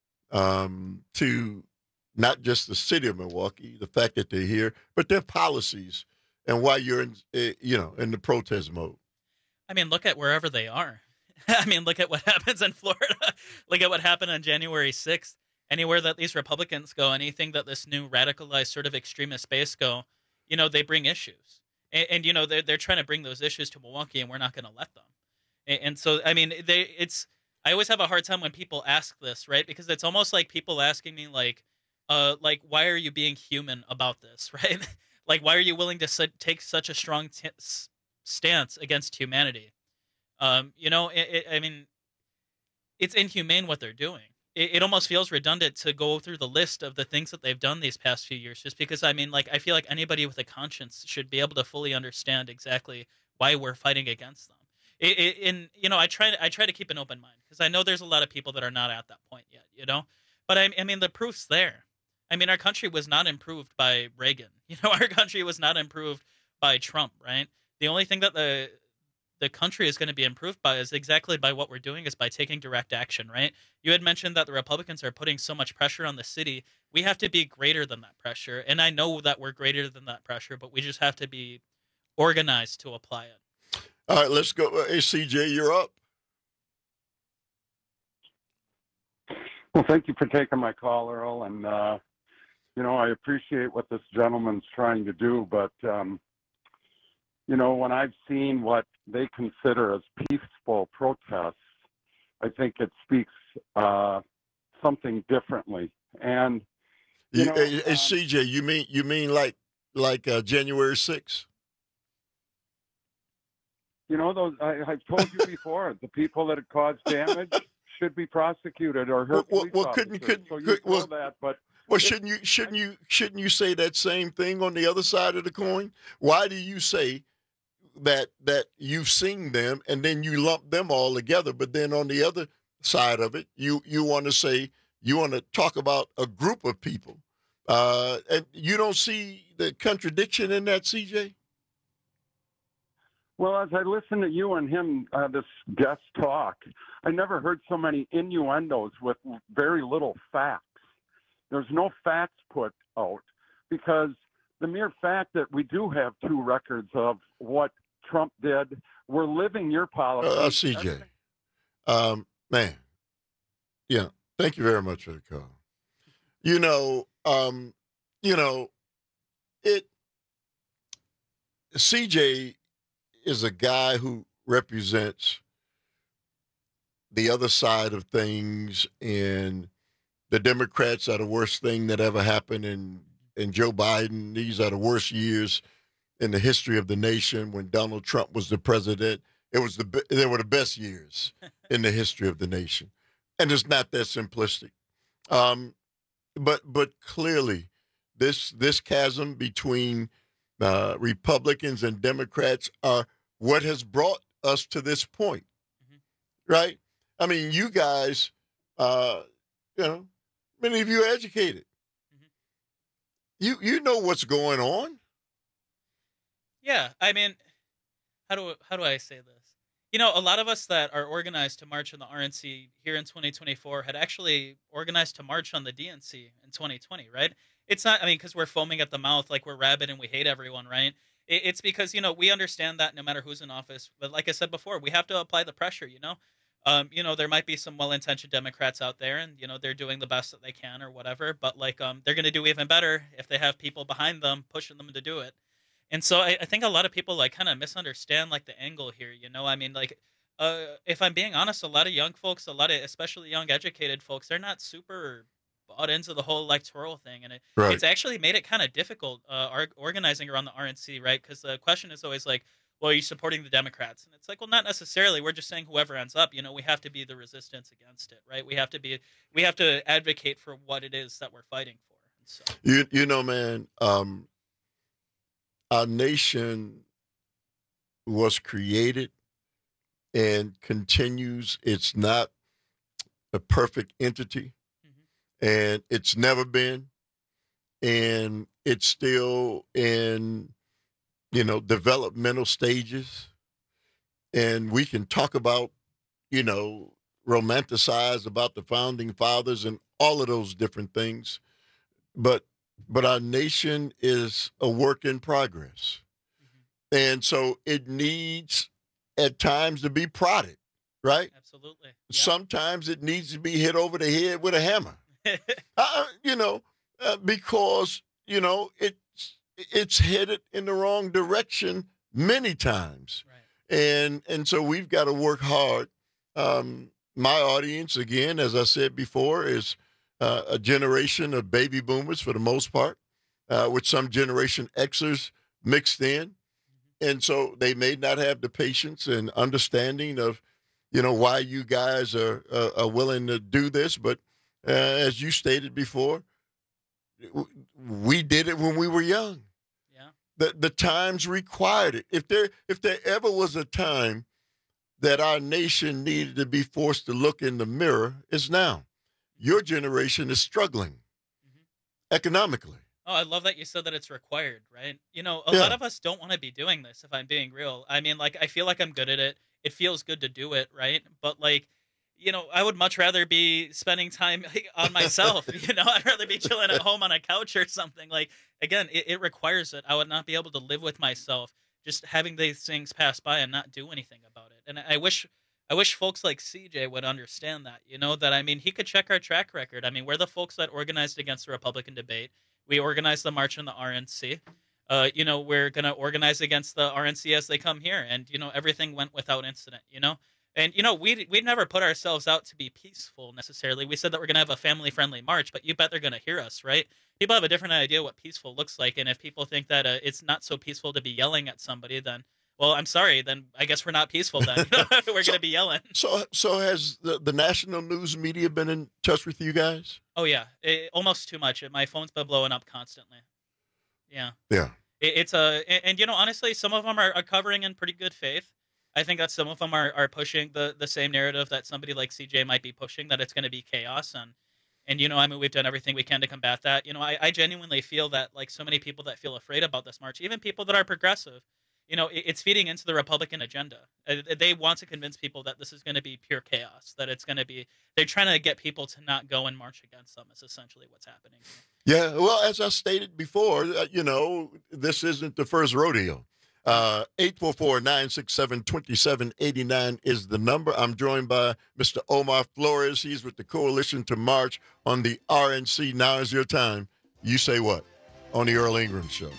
Speaker 5: um, to not just the city of Milwaukee, the fact that they're here, but their policies and why you're in, you know, in the protest mode?
Speaker 6: I mean, look at wherever they are. I mean, look at what happens in Florida. Look at what happened on January sixth. Anywhere that these Republicans go, anything that this new radicalized sort of extremist base go, you know, they bring issues. And, and you know, they're, they're trying to bring those issues to Milwaukee, and we're not going to let them. And, and so, I mean, they it's I always have a hard time when people ask this, right? Because it's almost like people asking me, like, uh, like, why are you being human about this, right? Like, why are you willing to su- take such a strong t- stance against humanity? Um, you know, it, it, I mean, it's inhumane what they're doing. It, it almost feels redundant to go through the list of the things that they've done these past few years, just because, I mean, like, I feel like anybody with a conscience should be able to fully understand exactly why we're fighting against them. It, it, and, you know, I try to, I try to keep an open mind, because I know there's a lot of people that are not at that point yet, you know, but I, I mean, the proof's there. I mean, our country was not improved by Reagan. You know, our country was not improved by Trump, right? The only thing that the the country is going to be improved by is exactly by what we're doing, is by taking direct action, right? You had mentioned that the Republicans are putting so much pressure on the city. We have to be greater than that pressure. And I know that we're greater than that pressure, but we just have to be organized to apply it.
Speaker 5: All right, let's go. Hey, C J, you're up.
Speaker 7: Well, thank you for taking my call, Earl. And, uh, you know, I appreciate what this gentleman's trying to do, but, um, you know, when I've seen what they consider as peaceful protests, I think it speaks uh, something differently. And you,
Speaker 5: you
Speaker 7: know,
Speaker 5: hey, hey,
Speaker 7: um,
Speaker 5: C J, you mean you mean like like uh, January sixth?
Speaker 7: You know, those I, I've told you before, the people that have caused damage should be prosecuted or hurt.
Speaker 5: Well,
Speaker 7: police
Speaker 5: well couldn't couldn't
Speaker 7: so you
Speaker 5: could,
Speaker 7: know
Speaker 5: well,
Speaker 7: that, but.
Speaker 5: Well, shouldn't you shouldn't you shouldn't you say that same thing on the other side of the coin? Why do you say that that you've seen them and then you lump them all together, but then on the other side of it, you you want to say you want to talk about a group of people, uh, and you don't see the contradiction in that, C J?
Speaker 7: Well, as I listen to you and him, uh, this guest talk, I never heard so many innuendos with very little facts. There's no facts put out, because the mere fact that we do have two records of what Trump did, we're living your policy.
Speaker 5: Uh, C J, um, man, yeah, thank you very much for the call. You know, um, you know, it. C J is a guy who represents the other side of things, and the Democrats are the worst thing that ever happened, and and Joe Biden, these are the worst years in the history of the nation. When Donald Trump was the president, it was the they were the best years in the history of the nation, and it's not that simplistic. Um, but but clearly, this this chasm between uh, Republicans and Democrats are what has brought us to this point, mm-hmm. right? I mean, you guys, uh, you know, many of you are educated. Mm-hmm. You you know what's going on.
Speaker 6: Yeah, I mean, how do how do I say this? You know, a lot of us that are organized to march on the R N C here in twenty twenty-four had actually organized to march on the D N C in twenty twenty, right? It's not, I mean, because we're foaming at the mouth like we're rabid and we hate everyone, right? It, it's because, you know, we understand that no matter who's in office, but like I said before, we have to apply the pressure, you know? Um, you know, there might be some well-intentioned Democrats out there and, you know, they're doing the best that they can or whatever, but like um, they're going to do even better if they have people behind them pushing them to do it. And so I, I think a lot of people like kind of misunderstand like the angle here, you know, I mean, like, uh, if I'm being honest, a lot of young folks, a lot of, especially young educated folks, they're not super bought into the whole electoral thing. And it,
Speaker 5: Right.
Speaker 6: it's actually made it kind of difficult, uh, ar- organizing around the R N C, right? Because the question is always like, well, are you supporting the Democrats? And it's like, well, not necessarily. We're just saying whoever ends up, you know, we have to be the resistance against it, right? We have to be, we have to advocate for what it is that we're fighting for. And so,
Speaker 5: You you know, man, um, our nation was created and continues. It's not a perfect entity, and it's never been, and it's still in, you know, developmental stages. And we can talk about, you know, romanticize about the founding fathers and all of those different things, but but our nation is a work in progress. And so it needs at times to be prodded, right?
Speaker 6: absolutely.
Speaker 5: Sometimes it needs to be hit over the head with a hammer. uh, you know, uh, because, you know, it's it's headed in the wrong direction many times. Right. And and so we've got to work hard. Um, my audience, again, as I said before, is uh, a generation of baby boomers for the most part, uh, with some Generation Xers mixed in. And so they may not have the patience and understanding of, you know, why you guys are, uh, are willing to do this. But uh, as you stated before, we did it when we were young.
Speaker 6: Yeah.
Speaker 5: The the times required it. If there if there ever was a time that our nation needed to be forced to look in the mirror, it's now. Your generation is struggling mm-hmm. economically.
Speaker 6: Oh, I love that you said that it's required, right? You know, a
Speaker 5: Yeah.
Speaker 6: lot of us don't want to be doing this, if I'm being real. I mean, like, I feel like I'm good at it. It feels good to do it, right? But, like, you know, I would much rather be spending time like, on myself, you know? I'd rather be chilling at home on a couch or something. Like, again, it, it requires it. I would not be able to live with myself just having these things pass by and not do anything about it. And I wish... I wish folks like C J would understand that, you know, that, I mean, he could check our track record. I mean, we're the folks that organized against the Republican debate. We organized the march in the R N C. Uh, you know, we're going to organize against the R N C as they come here. And, you know, everything went without incident, you know. And, you know, we we never put ourselves out to be peaceful necessarily. We said that we're going to have a family-friendly march, but you bet they're going to hear us, right? People have a different idea what peaceful looks like. And if people think that uh, it's not so peaceful to be yelling at somebody, then... well, I'm sorry, then I guess we're not peaceful then. We're
Speaker 5: so,
Speaker 6: going to be yelling.
Speaker 5: So so has the, the national news media been in touch with you guys?
Speaker 6: Oh, yeah. It, almost too much. My phone's been blowing up constantly. Yeah.
Speaker 5: Yeah.
Speaker 6: It, it's a, and, and, you know, honestly, some of them are, are covering in pretty good faith. I think that some of them are, are pushing the, the same narrative that somebody like C J might be pushing, that it's going to be chaos. And, and, you know, I mean, we've done everything we can to combat that. You know, I, I genuinely feel that, like, so many people that feel afraid about this march, even people that are progressive, you know, it's feeding into the Republican agenda. They want to convince people that this is going to be pure chaos, that it's going to be, they're trying to get people to not go and march against them is essentially what's happening.
Speaker 5: Yeah, well, as I stated before, uh, you know, this isn't the first rodeo. Uh, eight four four, nine six seven, two seven eight nine is the number. I'm joined by Mister Omar Flores. He's with the Coalition to March on the R N C. Now is your time. You say what on the Earl Ingram Show?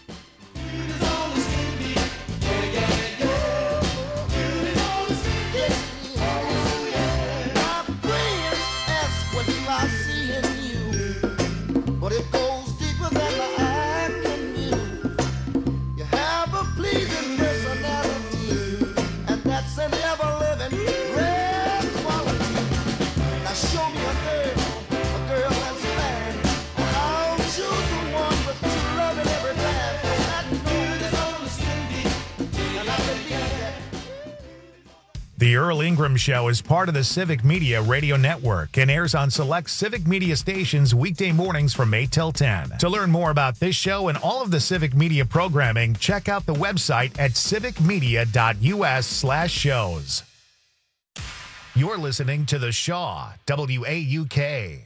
Speaker 1: Earl Ingram Show is part of the Civic Media Radio Network and airs on select Civic Media stations weekday mornings from eight till ten. To learn more about this show and all of the Civic Media programming, check out the website at civicmedia.us slash shows. You're listening to The Shaw, W A U K.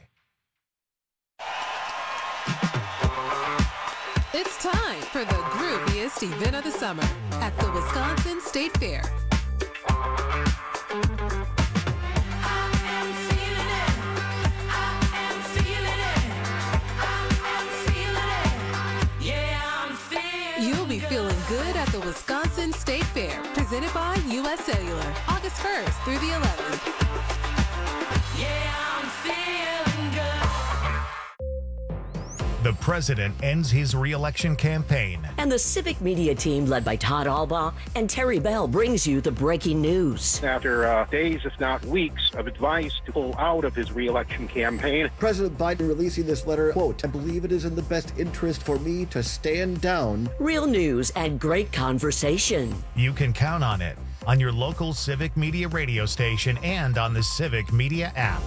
Speaker 8: It's time for the grooviest event of the summer at the Wisconsin State Fair. You'll be feeling good at the Wisconsin State Fair, presented by U S Cellular, August first through the eleventh.
Speaker 9: Yeah, I'm feeling good.
Speaker 1: The president ends his re-election campaign.
Speaker 32: And the Civic Media team, led by Todd Albaugh and Terry Bell, brings you the breaking news.
Speaker 10: After uh, days, if not weeks, of advice to pull out of his re-election campaign.
Speaker 13: President Biden releasing this letter, quote, I believe it is in the best interest for me to stand down.
Speaker 32: Real news and great conversation.
Speaker 1: You can count on it on your local Civic Media radio station and on the Civic Media app.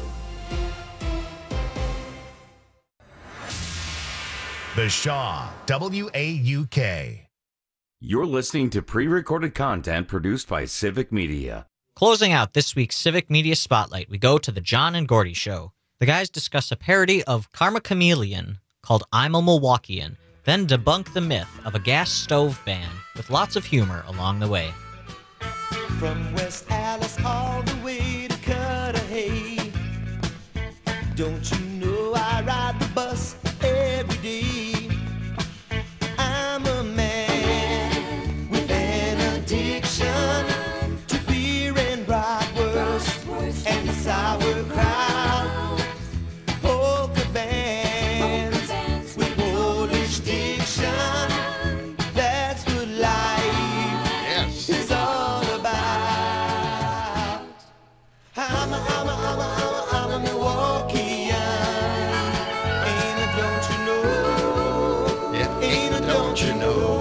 Speaker 1: The Shaw, W A U K.
Speaker 2: You're listening to pre-recorded content produced by Civic Media.
Speaker 4: Closing out this week's Civic Media Spotlight, we go to the John and Gordy Show. The guys discuss a parody of Karma Chameleon called I'm a Milwaukeean, then debunk the myth of a gas stove ban with lots of humor along the way.
Speaker 9: From West Alice all the way to Cudahy. Don't you know I ride the bus every day? I'm a man with an addiction to beer and bratwurst and sauerkraut. Polka bands with Polish diction. That's what life is all about. I'm a, I'm a, I'm a, I'm a, I'm a Milwaukeean. Ain't it, don't you know? Yeah. Ain't it, don't you know?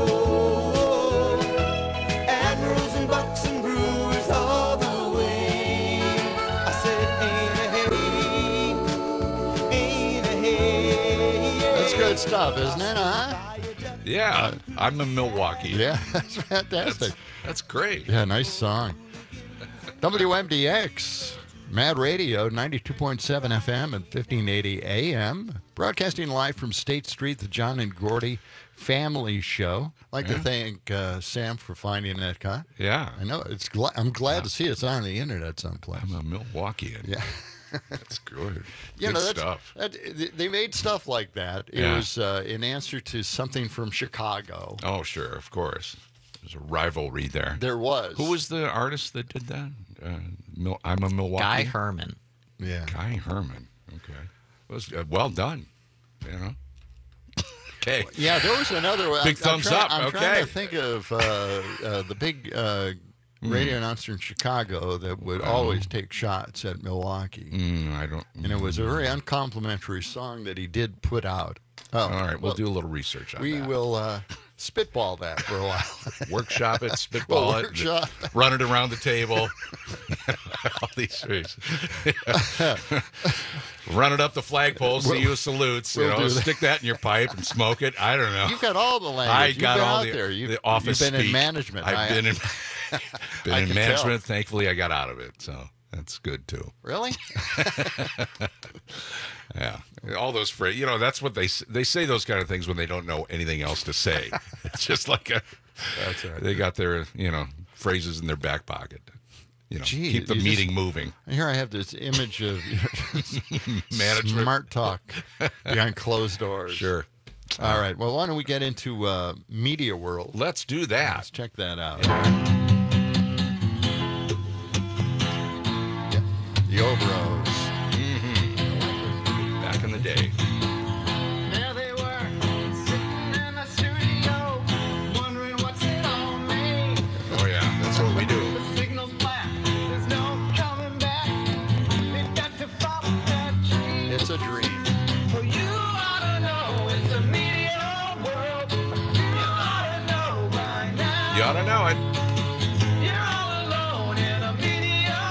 Speaker 9: Admirals and Bucks and Brewers all the way. I said, ain't a hey, ain't a hey.
Speaker 5: That's good stuff, isn't it, huh?
Speaker 14: Yeah, I'm in Milwaukee.
Speaker 5: Yeah, that's fantastic.
Speaker 14: That's, that's great.
Speaker 5: Yeah, nice song. W M D X, Mad Radio, ninety-two point seven F M and fifteen eighty A M. Broadcasting live from State Street, the John and Gordy Family Show. I'd like
Speaker 14: Yeah.
Speaker 5: to thank uh, Sam for finding that cut.
Speaker 14: Yeah.
Speaker 5: I know. It's. Gl- I'm glad to see it's on the internet someplace.
Speaker 14: I'm a Milwaukeean.
Speaker 5: Yeah.
Speaker 14: That's good.
Speaker 5: You
Speaker 14: good
Speaker 5: know, that's,
Speaker 14: stuff.
Speaker 5: That, they made stuff like that. It
Speaker 14: Yeah.
Speaker 5: was uh, in answer to something from Chicago.
Speaker 14: Oh, sure, of course. There's a rivalry there.
Speaker 5: There was.
Speaker 14: Who was the artist that did that? Uh, Mil- I'm a Milwaukee.
Speaker 4: Guy Herman.
Speaker 5: Yeah.
Speaker 14: Guy Herman. Okay. It was uh, well done. You know. Okay.
Speaker 5: Yeah, there was another one.
Speaker 14: Big
Speaker 5: I'm,
Speaker 14: thumbs
Speaker 5: I'm trying,
Speaker 14: up.
Speaker 5: I'm
Speaker 14: okay.
Speaker 5: trying to think of uh, uh, the big uh, radio
Speaker 14: Mm.
Speaker 5: announcer in Chicago that would
Speaker 14: Oh.
Speaker 5: always take shots at Milwaukee.
Speaker 14: Mm, I don't.
Speaker 5: And it was a very uncomplimentary song that he did put out. Oh,
Speaker 14: All right, we'll
Speaker 5: well,
Speaker 14: do a little research on
Speaker 5: We
Speaker 14: that.
Speaker 5: will uh, spitball that for a while.
Speaker 14: Workshop it, spitball
Speaker 5: We'll
Speaker 14: it,
Speaker 5: workshop.
Speaker 14: run it around the table. All these things. Run it up the flagpole, see
Speaker 5: We'll-
Speaker 14: you salutes. You
Speaker 5: we'll
Speaker 14: know,
Speaker 5: do that.
Speaker 14: stick that in your pipe and smoke it. I don't know.
Speaker 5: You've got all the language.
Speaker 14: I
Speaker 5: You've
Speaker 14: got
Speaker 5: been
Speaker 14: all
Speaker 5: out
Speaker 14: the,
Speaker 5: there. You've,
Speaker 14: the office
Speaker 5: you've been in
Speaker 14: speak.
Speaker 5: management.
Speaker 14: I've
Speaker 5: I-
Speaker 14: been in been
Speaker 5: I
Speaker 14: in
Speaker 5: can
Speaker 14: management.
Speaker 5: tell.
Speaker 14: Thankfully, I got out of it, so that's good too.
Speaker 5: Really?
Speaker 14: Yeah, all those phrases. You know, that's what they s- they say those kind of things when they don't know anything else to say. It's just like a.
Speaker 5: That's right.
Speaker 14: They got their you know phrases in their back pocket. You know,
Speaker 5: Gee,
Speaker 14: keep the
Speaker 5: you
Speaker 14: meeting
Speaker 5: just-
Speaker 14: moving.
Speaker 5: Here I have this image of
Speaker 14: Management.
Speaker 5: smart talk behind closed doors.
Speaker 14: Sure.
Speaker 5: All right. Well, why don't we get into uh, Media World?
Speaker 14: Let's do that.
Speaker 5: Let's check that out. The Obros.
Speaker 14: Mm-hmm. Back in the day.
Speaker 9: There they were, sitting in the studio, wondering what's it all made.
Speaker 14: Oh yeah, that's what we do.
Speaker 9: The signal's black, there's no coming back. They've got to follow that dream.
Speaker 5: It's a dream.
Speaker 9: Oh, you ought to know it's a media world. You ought to know by now.
Speaker 14: You ought to know it.
Speaker 9: You're all alone in a media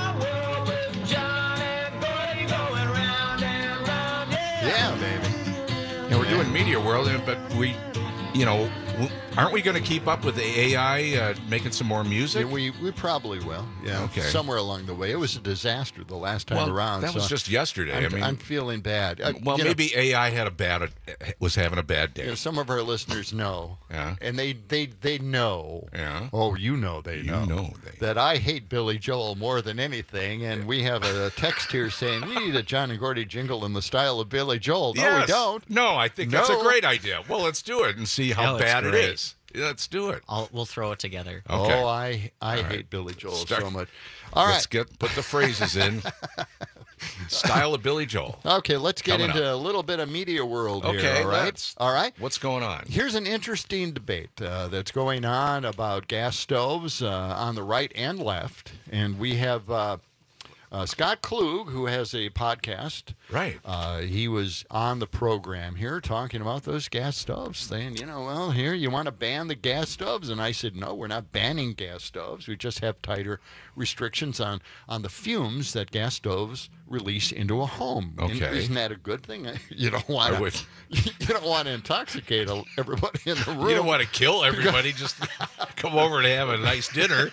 Speaker 14: You know, we're doing Media World, but we, you know, aren't we going to keep up with the A I uh, making some more music?
Speaker 5: Yeah, we we probably will. Yeah,
Speaker 14: okay.
Speaker 5: Somewhere along the way, it was a disaster the last time
Speaker 14: well,
Speaker 5: around.
Speaker 14: That
Speaker 5: so
Speaker 14: was just yesterday.
Speaker 5: I'm,
Speaker 14: I mean,
Speaker 5: I'm feeling bad. Uh,
Speaker 14: well,
Speaker 5: you
Speaker 14: maybe
Speaker 5: know,
Speaker 14: A I had a bad was having a bad day.
Speaker 5: You know, some of our listeners know,
Speaker 14: yeah,
Speaker 5: and they they they know.
Speaker 14: Yeah.
Speaker 5: Oh, you know they
Speaker 14: you
Speaker 5: know.
Speaker 14: know they.
Speaker 5: That I hate Billy Joel more than anything, and we have a text here saying we need a John and Gordy jingle in the style of Billy Joel. No,
Speaker 14: yes.
Speaker 5: we don't.
Speaker 14: No, I think
Speaker 5: no.
Speaker 14: that's a great idea. Well, let's do it and see how
Speaker 4: Oh,
Speaker 14: bad it
Speaker 4: great.
Speaker 14: is. Let's do it.
Speaker 4: I'll, we'll throw it together.
Speaker 14: Okay.
Speaker 5: Oh, I I
Speaker 14: All
Speaker 5: hate
Speaker 14: right.
Speaker 5: Billy Joel
Speaker 14: Start-
Speaker 5: so much. All
Speaker 14: let's
Speaker 5: right.
Speaker 14: get put the phrases in. Style of Billy Joel.
Speaker 5: Okay, let's get
Speaker 14: Coming
Speaker 5: into
Speaker 14: up.
Speaker 5: a little bit of media world here.
Speaker 14: Okay,
Speaker 5: all right.
Speaker 14: let's.
Speaker 5: All right.
Speaker 14: What's going on?
Speaker 5: Here's an interesting debate uh, that's going on about gas stoves uh, on the right and left, and we have uh, uh, Scott Klug, who has a podcast.
Speaker 14: Right.
Speaker 5: Uh, he was on the program here talking about those gas stoves, saying, you know, well, here you want to ban the gas stoves, and I said, no, we're not banning gas stoves. We just have tighter restrictions on on the fumes that gas stoves release into a home. And
Speaker 14: Okay.
Speaker 5: isn't that a good thing? You don't want
Speaker 14: I
Speaker 5: to.
Speaker 14: would-
Speaker 5: You don't want to intoxicate everybody in the room.
Speaker 14: You don't want to kill everybody. Just come over and have a nice dinner.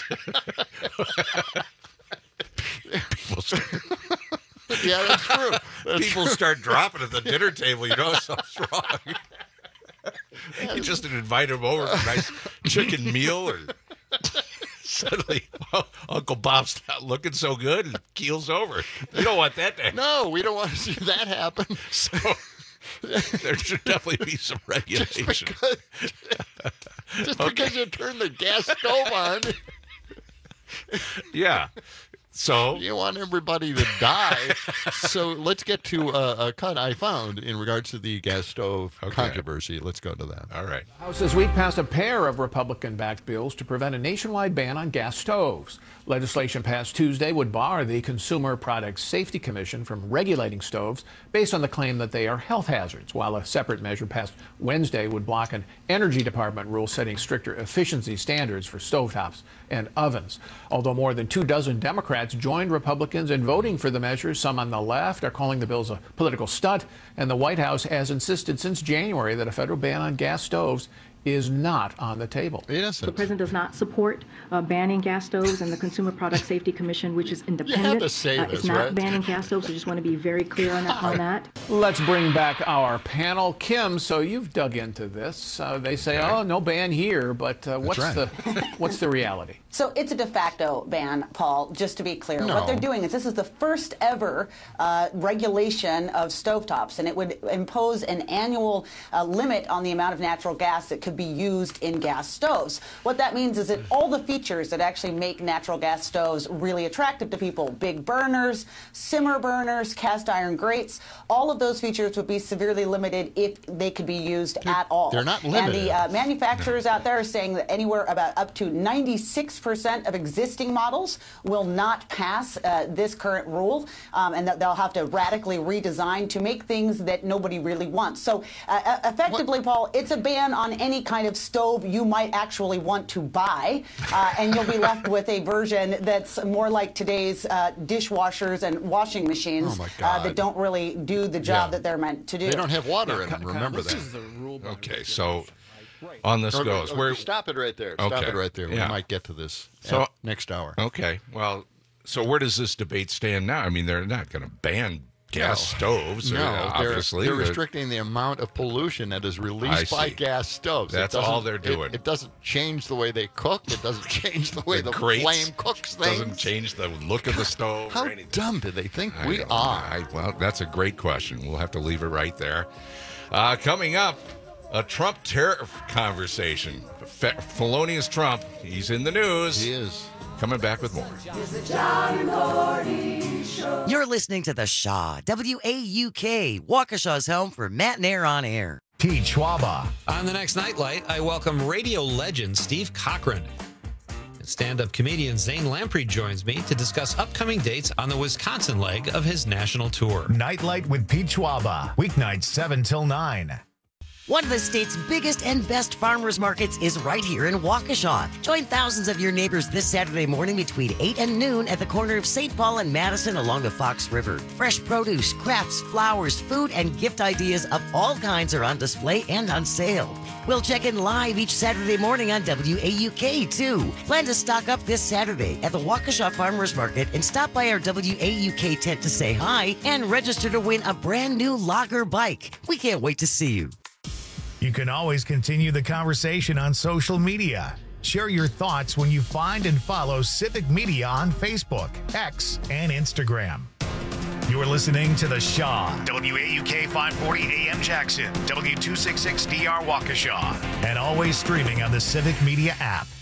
Speaker 14: People start,
Speaker 5: Yeah, that's true. That's
Speaker 14: people
Speaker 5: true.
Speaker 14: start dropping at the dinner table. You know something's wrong. You just invite them over for a nice chicken meal, or suddenly well, Uncle Bob's not looking so good and keels over. You don't want that to happen.
Speaker 5: No, we don't want to see that happen.
Speaker 14: So there should definitely be some regulation.
Speaker 5: Just because, just because you turn the gas stove on,
Speaker 14: Yeah. So
Speaker 5: you want everybody to die. So let's get to a, a cut I found in regards to the gas stove
Speaker 14: Okay.
Speaker 5: controversy. Let's go to that.
Speaker 14: all right.
Speaker 3: House this week passed a pair of Republican-backed bills to prevent a nationwide ban on gas stoves. Legislation passed Tuesday would bar the Consumer Product Safety Commission from regulating stoves based on the claim that they are health hazards, while a separate measure passed Wednesday would block an Energy Department rule setting stricter efficiency standards for stovetops and ovens. Although more than two dozen Democrats joined Republicans in voting for the measures, some on the left are calling the bills a political stunt, and the White House has insisted since January that a federal ban on gas stoves is not on the table.
Speaker 5: Yes,
Speaker 11: The president does not support uh, banning gas stoves, and the Consumer Product Safety Commission, which is independent,
Speaker 5: to say
Speaker 11: uh,
Speaker 5: this,
Speaker 11: is not
Speaker 5: right?
Speaker 11: banning gas stoves. I just want to be very clear on that. On that.
Speaker 3: Let's bring back our panel. Kim, so you've dug into this. Uh, they say, oh, no ban here, but uh, what's
Speaker 5: right.
Speaker 3: the what's the reality?
Speaker 12: So it's a de facto ban, Paul, just to be clear.
Speaker 5: No.
Speaker 12: What they're doing is this is the first ever uh, regulation of stovetops, and it would impose an annual uh, limit on the amount of natural gas that could be used in gas stoves. What that means is that all the features that actually make natural gas stoves really attractive to people, big burners, simmer burners, cast iron grates, all of those features would be severely limited if they could be used at all.
Speaker 5: they're not
Speaker 12: And
Speaker 5: limited.
Speaker 12: the uh, manufacturers out there are saying that anywhere about up to ninety-six percent of existing models will not pass uh, this current rule, um, and that they'll have to radically redesign to make things that nobody really wants. So uh, effectively, Paul, it's a ban on any kind of stove you might actually want to buy, uh, and you'll be left with a version that's more like today's uh, dishwashers and washing machines
Speaker 5: Oh, my
Speaker 12: uh,
Speaker 5: God.
Speaker 12: that don't really do the job
Speaker 5: Yeah.
Speaker 12: that they're meant to do.
Speaker 5: They don't have water in them. Remember
Speaker 3: this
Speaker 5: that.
Speaker 3: is the rule book.
Speaker 14: Okay. So on this
Speaker 5: Okay,
Speaker 14: goes.
Speaker 5: okay,
Speaker 14: We're
Speaker 5: stop it right there. Stop
Speaker 14: Okay.
Speaker 5: it right there. We
Speaker 14: Yeah.
Speaker 5: might get to this
Speaker 14: So-
Speaker 5: uh, next hour.
Speaker 14: okay. Well, so where does this debate stand now? I mean, they're not going to ban gas
Speaker 5: No.
Speaker 14: stoves.
Speaker 5: No,
Speaker 14: or,
Speaker 5: they're,
Speaker 14: obviously.
Speaker 5: they're
Speaker 14: They're-
Speaker 5: restricting the amount of pollution that is
Speaker 14: I
Speaker 5: released by
Speaker 14: see.
Speaker 5: gas stoves. It
Speaker 14: That's
Speaker 5: doesn't-
Speaker 14: all they're
Speaker 5: it-
Speaker 14: doing.
Speaker 5: It, doesn't change the way they cook. It doesn't change the way the,
Speaker 14: the grates
Speaker 5: flame cooks things.
Speaker 14: doesn't change the look of the stove
Speaker 5: How
Speaker 14: or anything.
Speaker 5: dumb do they think
Speaker 14: I
Speaker 5: we
Speaker 14: don't-
Speaker 5: are?
Speaker 14: I, well, that's a great question. We'll have to leave it right there. Uh, coming up, a Trump tariff conversation. Fe- felonious Trump. He's in the news.
Speaker 5: He is.
Speaker 14: Coming back with more.
Speaker 34: You're listening to The Shaw, W A U K, Waukesha's home for Matt and Air on Air.
Speaker 1: Pete Schwaba.
Speaker 15: On the next Nightlight, I welcome radio legend Steve Cochran. And stand-up comedian Zane Lamprey joins me to discuss upcoming dates on the Wisconsin leg of his national tour.
Speaker 1: Nightlight with Pete Schwaba. Weeknights seven till nine.
Speaker 34: One of the state's biggest and best farmers markets is right here in Waukesha. Join thousands of your neighbors this Saturday morning between eight and noon at the corner of Saint Paul and Madison along the Fox River. Fresh produce, crafts, flowers, food, and gift ideas of all kinds are on display and on sale. We'll check in live each Saturday morning on W A U K, too. Plan to stock up this Saturday at the Waukesha Farmers Market and stop by our W A U K tent to say hi and register to win a brand new Logger bike. We can't wait to see you.
Speaker 1: You can always continue the conversation on social media. Share your thoughts when you find and follow Civic Media on Facebook, X, and Instagram. You're listening to The Shaw, W A U K five forty A M Jackson, W two sixty-six D R Waukesha, and always streaming on the Civic Media app.